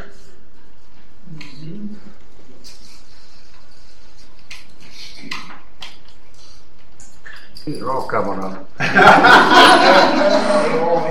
These are all coming up. Oh,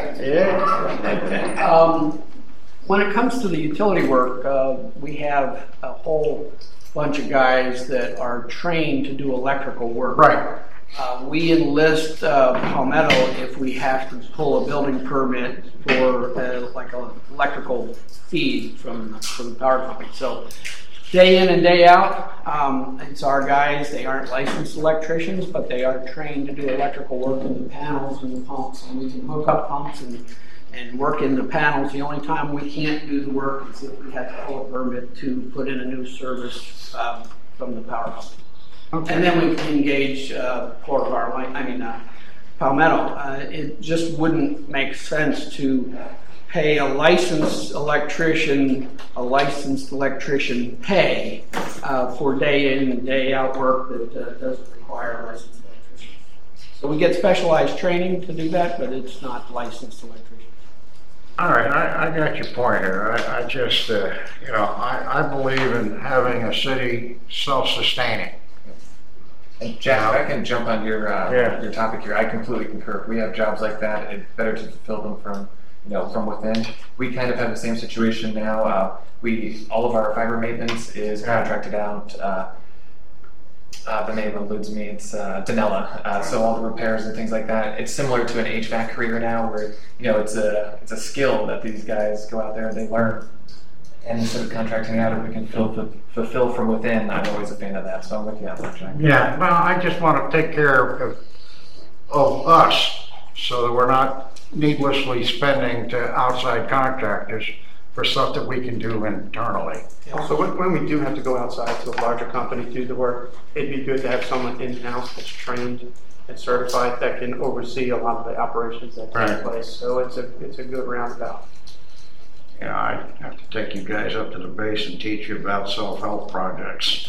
yeah. When it comes to the utility work, we have a whole bunch of guys that are trained to do electrical work. Right. We enlist Palmetto if we have to pull a building permit for like an electrical feed from the power company. So day in and day out, it's our guys. They aren't licensed electricians, but they are trained to do electrical work in the panels and the pumps, and we can hook up pumps and work in the panels. The only time we can't do the work is if we have to pull a permit to put in a new service from the power company. Okay. And then we can engage Palmetto. It just wouldn't make sense to pay a licensed electrician pay for day in and day out work that doesn't require a licensed electrician. So we get specialized training to do that, but it's not licensed electrician. All right, I got your point here. I just, I believe in having a city self-sustaining. And Jack, if I can jump on your topic here, I completely concur. If we have jobs like that, it's better to fulfill them from within. We kind of have the same situation now. All of our fiber maintenance is contracted out. The name eludes me. It's Danella. So all the repairs and things like that. It's similar to an HVAC career now, where it's a skill that these guys go out there and they learn. And instead of contracting out, if we can fulfill from within, I'm always a fan of that. So I'm with you on that, Jack. Yeah. Well, I just want to take care of us, so that we're not needlessly spending to outside contractors for stuff that we can do internally. So when we do have to go outside to a larger company to do the work, it'd be good to have someone in-house that's trained and certified that can oversee a lot of the operations that take place. So it's a good roundabout. I have to take you guys up to the base and teach you about self-help projects.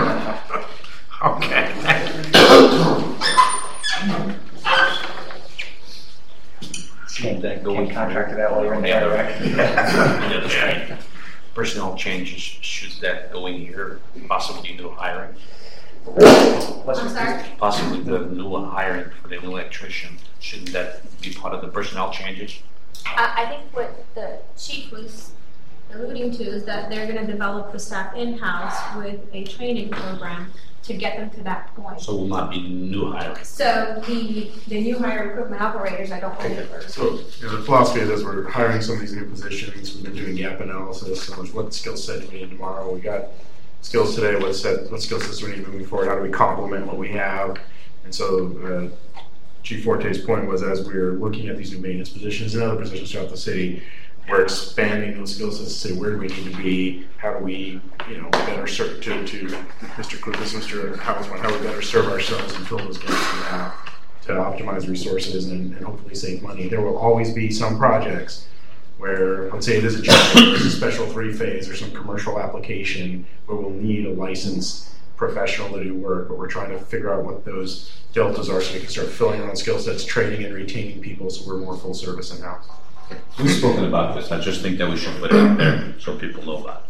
Okay. Can't contract it out while you're in the other direction. Personnel changes, should that go in here, possibly new hiring? I'm sorry? Possibly the new hiring for the new electrician, shouldn't that be part of the personnel changes? I think what the chief was alluding to is that they're going to develop the staff in-house with a training program to get them to that point. So it will not be new hiring. So the new hire equipment operators, I don't believe are. So the philosophy is we're hiring some of these new positions. We've been doing gap analysis. So what skill set do we need tomorrow? We got skills today. What skill sets do we need moving forward? How do we complement what we have? And so Chief Forte's point was, as we're looking at these new maintenance positions and other positions throughout the city, we're expanding those skill sets to say, where do we need to be? How do we, better serve to Mr. Klukas, Mr. Howell's point, how do we better serve ourselves and fill those gaps we have to optimize resources and hopefully save money? There will always be some projects where, let's say it is a job, there's a special 3-phase or some commercial application where we'll need a licensed professional to do work, but we're trying to figure out what those deltas are so we can start filling on skill sets, training and retaining people so we're more full service in-house. We've spoken about this. I just think that we should put it out there so people know about it.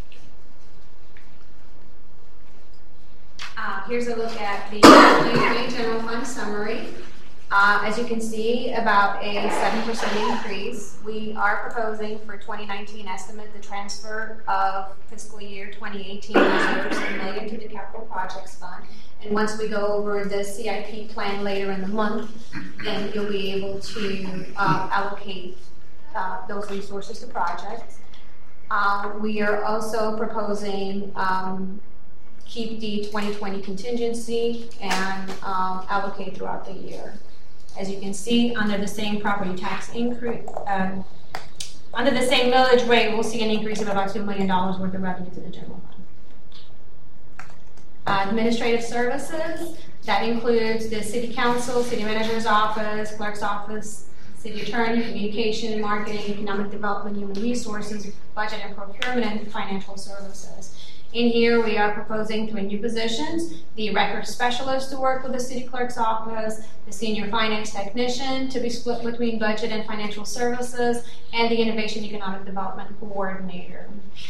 Here's a look at the 2020 general fund summary. As you can see, about a 7% increase. We are proposing for 2019 estimate the transfer of fiscal year 2018 reserves $1 million to the capital projects fund. And once we go over the CIP plan later in the month, then you'll be able to allocate those resources to projects. We are also proposing keep the 2020 contingency and allocate throughout the year. As you can see, under the same property tax increase, under the same millage rate, we'll see an increase of about $2 million worth of revenue to the general fund. Administrative services, that includes the city council, city manager's office, clerk's office, city attorney, communication, marketing, economic development, human resources, budget and procurement, and financial services. In here, we are proposing 3 new positions: the record specialist to work with the city clerk's office, the senior finance technician to be split between budget and financial services, and the innovation economic development coordinator.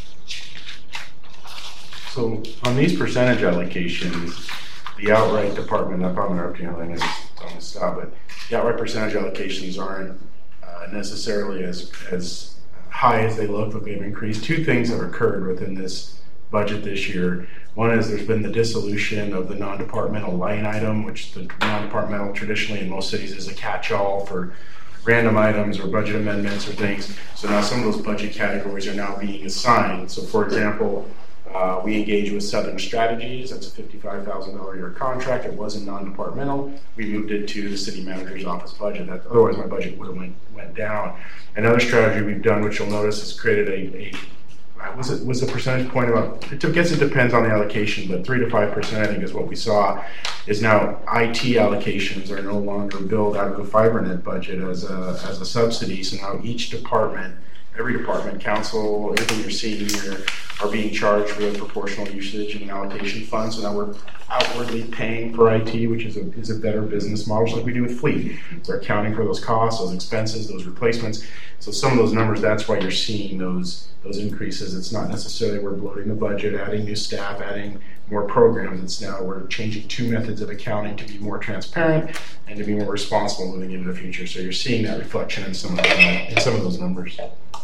So on these percentage allocations, the outright department, if I'm interrupting you, Elena, don't stop, but the outright percentage allocations aren't necessarily as high as they look, but they've increased. 2 things have occurred within this budget this year. One is there's been the dissolution of the non-departmental line item, which the non-departmental traditionally in most cities is a catch-all for random items or budget amendments or things. So now some of those budget categories are now being assigned. So for example, we engage with Southern Strategies. That's a $55,000 a year contract. It wasn't non-departmental. We moved it to the city manager's office budget. Otherwise my budget would have went down. Another strategy we've done, which you'll notice, has created was the percentage point about, I guess it depends on the allocation, but 3 to 5% I think is what we saw, is now IT allocations are no longer billed out of the FiberNet budget as a subsidy. So now each department, every department, council, everything you're seeing here, are being charged with proportional usage and allocation funds. So now we're outwardly paying for IT, which is a better business model, just like we do with fleet. We're accounting for those costs, those expenses, those replacements. So some of those numbers, that's why you're seeing those increases. It's not necessarily we're bloating the budget, adding new staff, adding more programs. It's now we're changing 2 methods of accounting to be more transparent and to be more responsible moving into the future. So you're seeing that reflection in some of those numbers.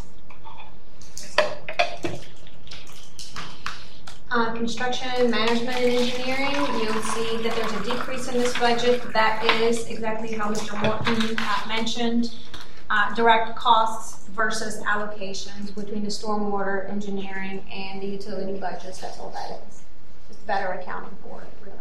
Construction, management, and engineering, you'll see that there's a decrease in this budget. That is exactly how Mr. Morton mentioned. Direct costs versus allocations between the stormwater, engineering, and the utility budgets. That's all that is. Just better accounting for it, really.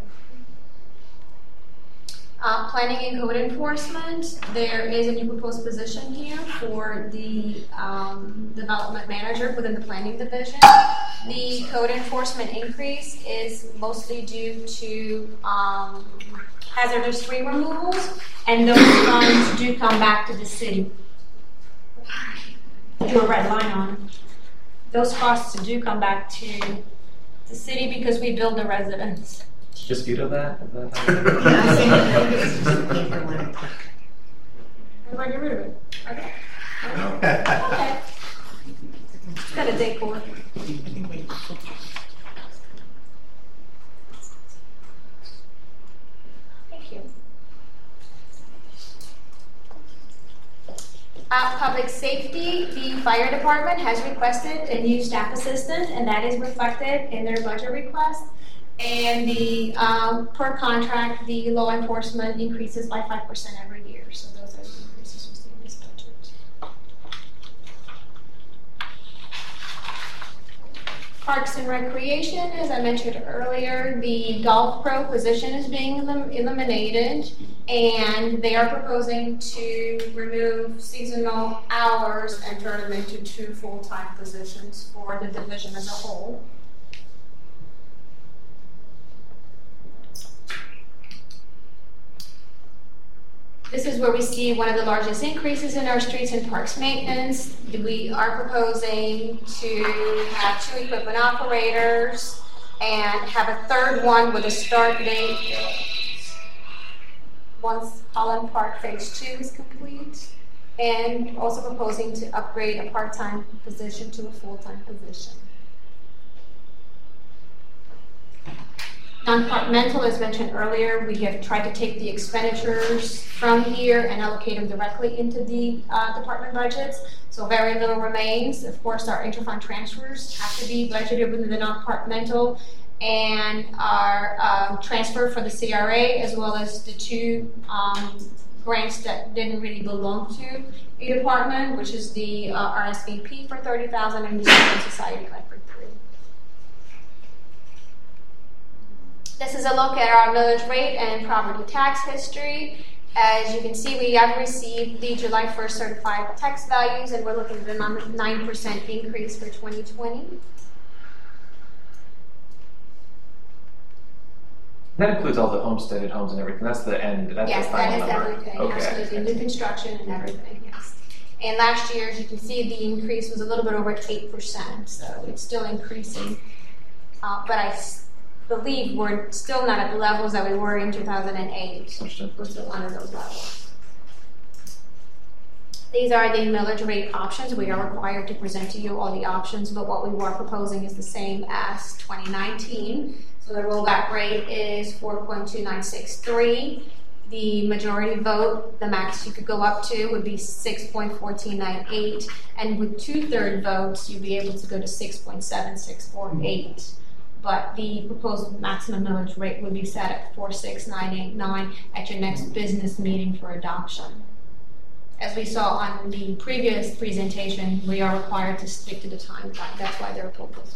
Planning and code enforcement, there is a new proposed position here for the development manager within the planning division. The code enforcement increase is mostly due to hazardous tree removals, and those funds do come back to the city. Do a red line on them. Those costs do come back to the city because we build the residents. Just veto that? Everybody get rid of it. Okay. Okay. Got a date for it. Thank you. Public safety, the fire department has requested a new staff assistant, and that is reflected in their budget request. And the per contract, the law enforcement increases by 5% every year. So those are the increases we see in this budget. Parks and Recreation, as I mentioned earlier, the golf pro position is being eliminated, and they are proposing to remove seasonal hours and turn them into 2 full-time positions for the division as a whole. This is where we see one of the largest increases in our streets and parks maintenance. We are proposing to have 2 equipment operators and have a third one with a start date once Holland Park Phase 2 is complete, and also proposing to upgrade a part-time position to a full-time position. Non-departmental, as mentioned earlier, we have tried to take the expenditures from here and allocate them directly into the department budgets, so very little remains. Of course, our interfund transfers have to be budgeted within the non-departmental, and our transfer for the CRA, as well as the 2 grants that didn't really belong to a department, which is the RSVP for $30,000 and the Civil Society Fund for $3,000. This is a look at our millage rate and property tax history. As you can see, we have received the July 1st certified tax values, and we're looking at a 9% increase for 2020. That includes all the homesteaded homes and everything. That's the end. That's Yes, the that final is number. everything. Okay. Absolutely. New construction and everything, yes. And last year, as you can see, the increase was a little bit over 8%, so it's still increasing. But I believe we're still not at the levels that we were in 2008. We're still under those levels. These are the millage rate options. We are required to present to you all the options, but what we were proposing is the same as 2019. So the rollback rate is 4.2963. The majority vote, the max you could go up to would be 6.1498. And with 2/3 votes, you'd be able to go to 6.7648. But the proposed maximum millage rate would be set at 4.6989 at your next business meeting for adoption. As we saw on the previous presentation, we are required to stick to the timeline. That's why they're proposed.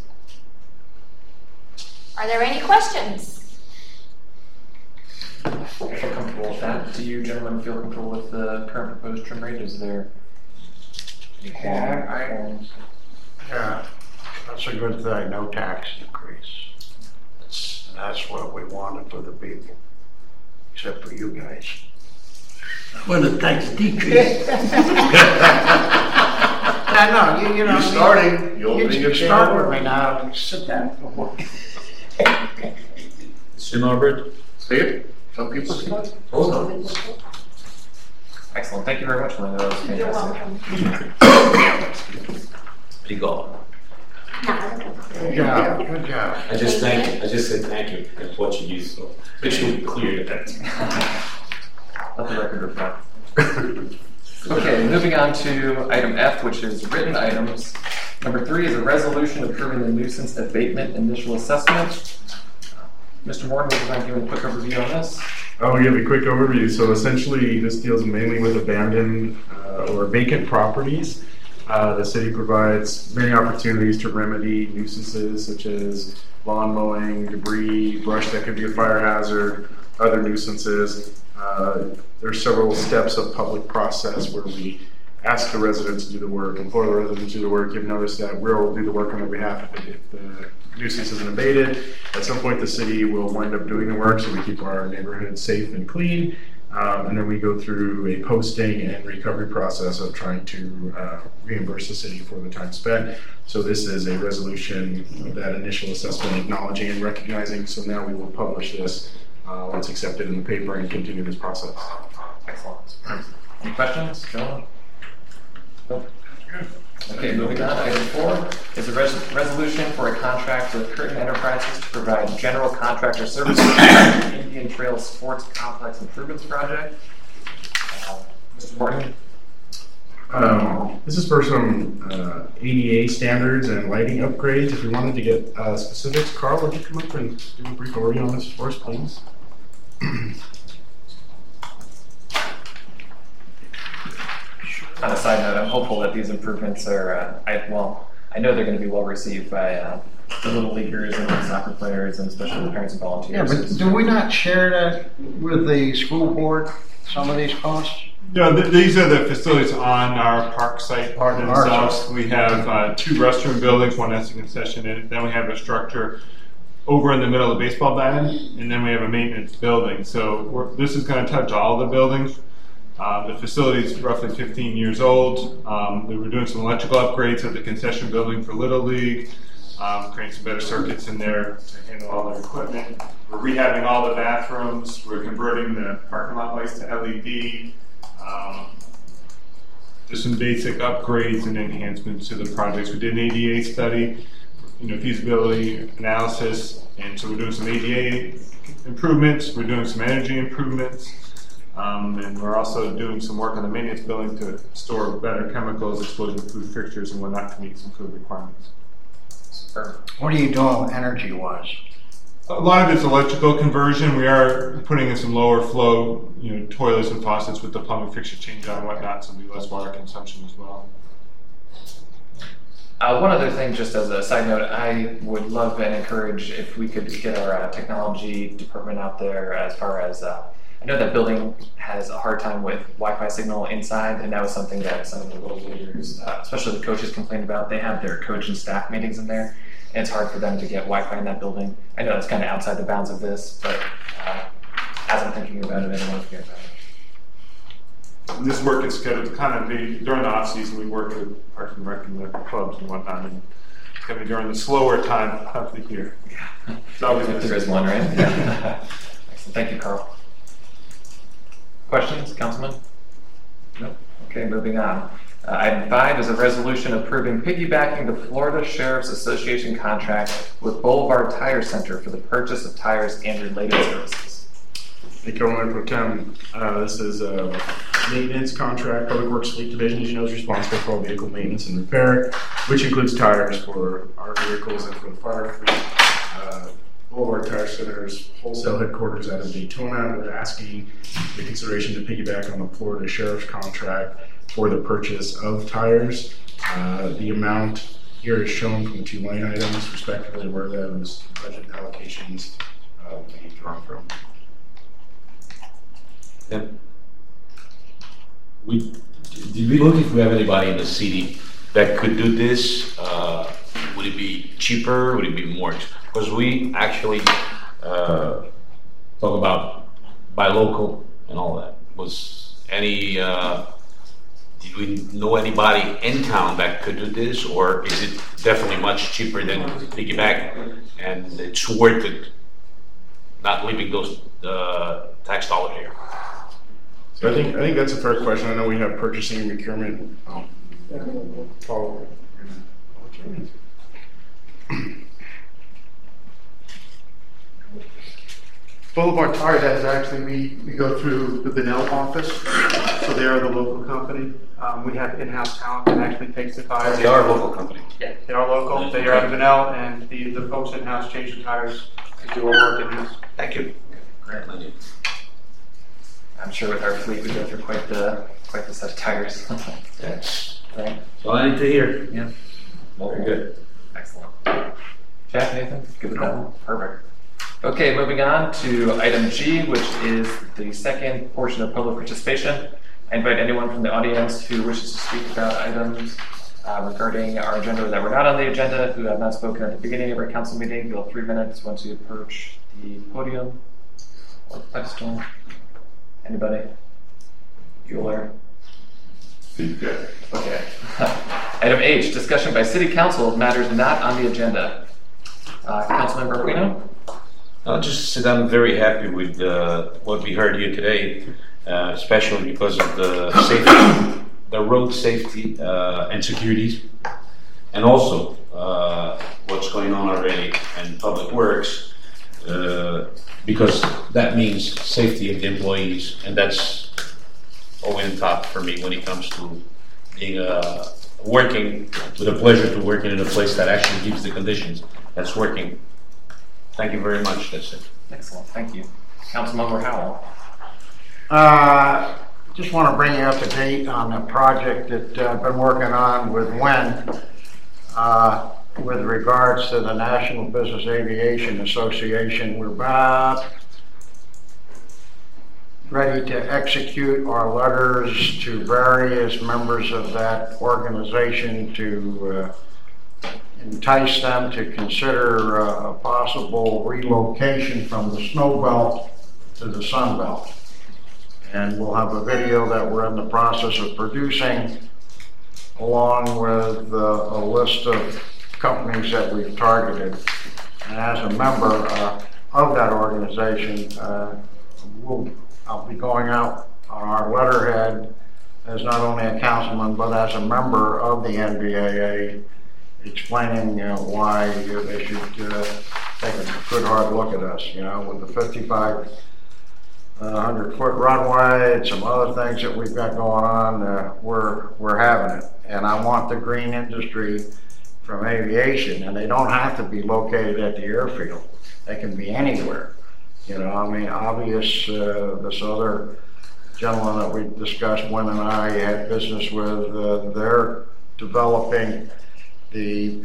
Are there any questions? I feel comfortable with that. Do you gentlemen feel comfortable with the current proposed trim rate? Is there any Yeah, that's a good thing, no tax increase. That's what we wanted for the people, except for you guys. When the tax decrease. I know, you know. You're starting. You start with me now, sit down. Mr. Norbert? See it? Some people see it. Hold on. Excellent. Thank you very much, Linda. That was fantastic. Pretty good. Good job, good job. I just said thank you in Portuguese, so make sure we clear that. Let the record reflect. Okay, moving on to item F, which is written items. Number 3 is a resolution approving the nuisance abatement initial assessment. Mr. Morton, would you mind giving a quick overview on this? I'll give a quick overview. So essentially, this deals mainly with abandoned or vacant properties. The city provides many opportunities to remedy nuisances such as lawn mowing, debris, brush that could be a fire hazard, other nuisances. There are several steps of public process where we ask the residents to do the work, and for the residents to do the work, you've noticed that we'll do the work on their behalf if the nuisance isn't abated. At some point, the city will wind up doing the work so we keep our neighborhood safe and clean. And then we go through a posting and recovery process of trying to reimburse the city for the time spent. So this is a resolution of that initial assessment acknowledging and recognizing. So now we will publish this once accepted in the paper and continue this process. Excellent. Any questions, John? Nope. Okay, moving on. Item 4 is a resolution for a contract with Curtin Enterprises to provide general contractor services for the Indian Trail Sports Complex Improvements Project. Mr. Morton? This is for some ADA standards and lighting upgrades. If you wanted to get specifics, Carl, would you come up and do a brief overview on this for us, please? On a side note, I'm hopeful that these improvements are, I know they're going to be well received by the little leaguers and the soccer players, and especially the parents and volunteers. Yeah, but do we not share that with the school board, some of these costs? No, these are the facilities on our park site themselves. We have 2 restroom buildings, one has a concession in it. Then we have a structure over in the middle of the baseball diamond, and then we have a maintenance building. So this is going to touch all the buildings. The facility is roughly 15 years old. We were doing some electrical upgrades at the concession building for Little League, creating some better circuits in there to handle all their equipment. We're rehabbing all the bathrooms. We're converting the parking lot lights to LED. Just some basic upgrades and enhancements to the projects. We did an ADA study, feasibility analysis, and so we're doing some ADA improvements. We're doing some energy improvements. And we're also doing some work on the maintenance building to store better chemicals, explosion-proof fixtures, and whatnot to meet some code requirements. What are you doing energy-wise? A lot of it's electrical conversion. We are putting in some lower flow, toilets and faucets with the plumbing fixture change out and whatnot, so there'll be less water consumption as well. One other thing, just as a side note, I would love and encourage if we could get our technology department out there as far as I know that building has a hard time with Wi-Fi signal inside, and that was something that some of the Little Leaguers, especially the coaches, complained about. They have their coach and staff meetings in there, and it's hard for them to get Wi-Fi in that building. I know it's kind of outside the bounds of this, but as I'm thinking about it, I don't want to forget about it. This work is scheduled to kind of be during the off season. We work with Parks and Rec and the clubs and whatnot, and it's going to be during the slower time of the year. Yeah. There is one, right? Yeah. Excellent. Thank you, Carl. Questions, Councilman? Nope. Okay, moving on. Item 5 is a resolution approving piggybacking the Florida Sheriff's Association contract with Boulevard Tire Center for the purchase of tires and related services. Thank you, Mayor Pro Tem. This is a maintenance contract. Public Works Fleet Division, as you know, is responsible for all vehicle maintenance and repair, which includes tires for our vehicles and for the fire fleet. Boulevard Tire Center's wholesale headquarters out of Daytona. We're asking the consideration to piggyback on the Florida Sheriff's contract for the purchase of tires. The amount here is shown from the two line items, respectively, where those budget allocations being drawn from. Yeah. Did we look if we have anybody in the city that could do this? Would it be cheaper? Would it be more? Because we actually talk about buy local and all that. Was any? Did we know anybody in town that could do this, or is it definitely much cheaper than piggyback, and it's worth it not leaving those tax dollars here? So I think that's a fair question. I know we have purchasing and procurement. Paul. Boulevard Tire has actually, we go through the Benell office, so they are the local company. We have in-house talent that actually takes the tires. They are a local company. Yeah, they are local. They are out of Benell, and the folks in-house change the tires and do our work in-house. Thank you. Great. Thank you. I'm sure with our fleet we go through quite the set of tires. That's right. So I need to hear. Yeah. Very good. Excellent. Jack, Nathan? Good with that one? Perfect. Okay, moving on to item G, which is the second portion of public participation. I invite anyone from the audience who wishes to speak about items regarding our agenda that were not on the agenda, who have not spoken at the beginning of our council meeting. You'll have 3 minutes once you approach the podium or pedestal. Anybody? Bueller? Okay. Item H, discussion by City Council of matters not on the agenda. Councilmember Aquino? I'm very happy with what we heard here today, especially because of the safety, the road safety and securities, and also what's going on already in Public Works, because that means safety of the employees, and that's always on top for me when it comes to being working with a pleasure to working in a place that actually gives the conditions that's working. Thank you very much. That's it. Excellent. Thank you. Councilmember Howell. Just want to bring you up to date on a project that I've been working on with WEN with regards to the National Business Aviation Association. We're about ready to execute our letters to various members of that organization to entice them to consider a possible relocation from the snow belt to the sun belt. And we'll have a video that we're in the process of producing, along with a list of companies that we've targeted. And as a member of that organization, I'll be going out on our letterhead as not only a councilman, but as a member of the NBAA, explaining why they should take a good hard look at us, with the 5,500-foot runway and some other things that we've got going on. We're having it. And I want the green industry from aviation, and they don't have to be located at the airfield. They can be anywhere. Obvious, this other gentleman that we discussed, Wynn and I had business with, they're developing the,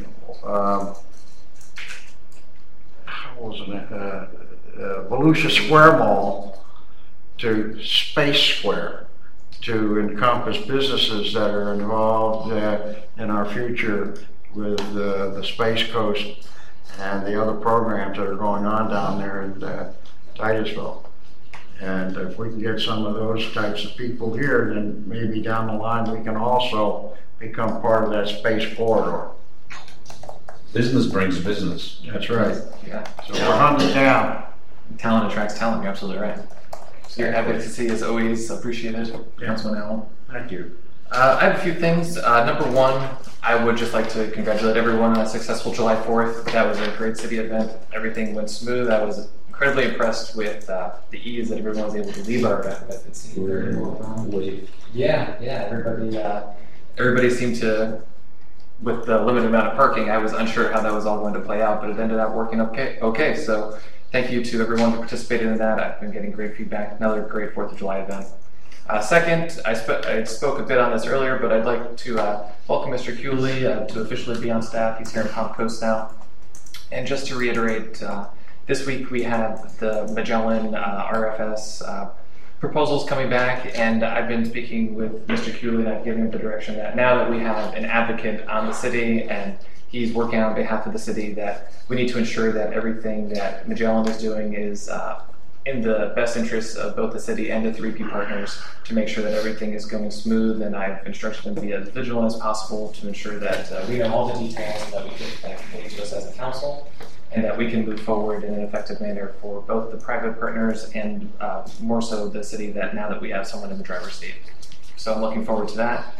Volusia Square Mall to Space Square, to encompass businesses that are involved in our future with the Space Coast and the other programs that are going on down there in Titusville. And if we can get some of those types of people here, then maybe down the line we can also become part of that space corridor. Business brings business. That's right. Yeah. So we're hunting down. Talent attracts talent. You're absolutely right. So your advocacy is always appreciated, Councilman Allen. Thank you. I have a few things. Number one, I would just like to congratulate everyone on a successful July 4th. That was a great city event. Everything went smooth. I was incredibly impressed with the ease that everyone was able to leave our event with. It seemed very well done. Yeah. Everybody seemed to, with the limited amount of parking, I was unsure how that was all going to play out, but it ended up working okay. So thank you to everyone who participated in that. I've been getting great feedback. Another great 4th of July event. Second, I spoke a bit on this earlier, but I'd like to welcome Mr. Cooley to officially be on staff. He's here in Palm Coast now. And just to reiterate, this week we have the Magellan RFS proposals coming back, and I've been speaking with Mr. Cooley, and I've given him the direction that now that we have an advocate on the city and he's working on behalf of the city, that we need to ensure that everything that Magellan is doing is in the best interests of both the city and the 3P partners, to make sure that everything is going smooth. And I've instructed them to be as vigilant as possible to ensure that we know all the details and that we get back to us as a council, and that we can move forward in an effective manner for both the private partners and more so the city, that now that we have someone in the driver's seat. So I'm looking forward to that.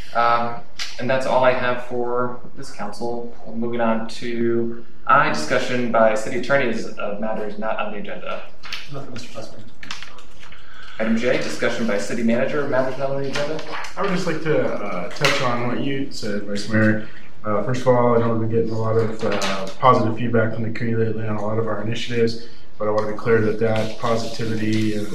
And that's all I have for this council. Moving on to discussion by city attorneys of matters not on the agenda. Nothing, Mr. President. Item J, discussion by city manager of matters not on the agenda. I would just like to touch on what you said, Vice Mayor. First of all, I know we've been getting a lot of positive feedback from the community lately on a lot of our initiatives, but I want to be clear that positivity and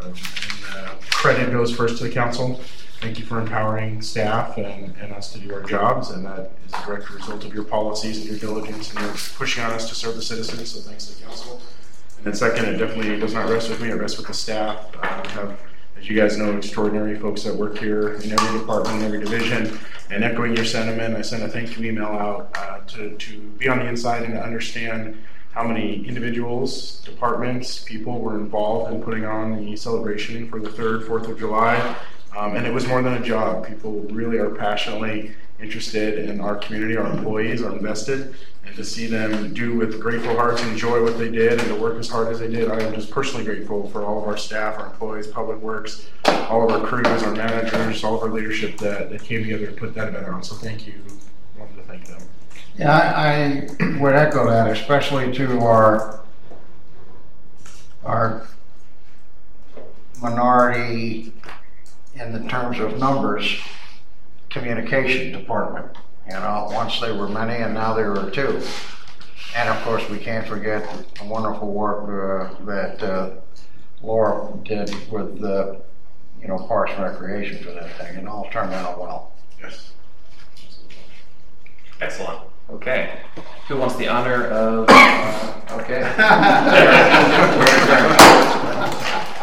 credit goes first to the council. Thank you for empowering staff and us to do our jobs, and that is a direct result of your policies and your diligence and your pushing on us to serve the citizens, so thanks to the council. And then second, it definitely does not rest with me, it rests with the staff. We have, as you guys know, extraordinary folks that work here in every department, in every division. And echoing your sentiment, I sent a thank you email out to be on the inside and to understand how many individuals, departments, people were involved in putting on the celebration for the 3rd, 4th of July. And it was more than a job. People really are passionately interested in our community. Our employees are invested, and to see them do with grateful hearts and enjoy what they did and to work as hard as they did, I am just personally grateful for all of our staff, our employees, Public Works, all of our crews, our managers, all of our leadership that came together to put that event on. So thank you. I wanted to thank them. Yeah, I would echo that, especially to our minority, in the terms of numbers, communication department. Once they were many and now there are 2. And of course we can't forget the wonderful work that Laura did with Parks and Recreation for that thing. It all turned out well. Yes. Excellent. Okay. Who wants the honor of... okay.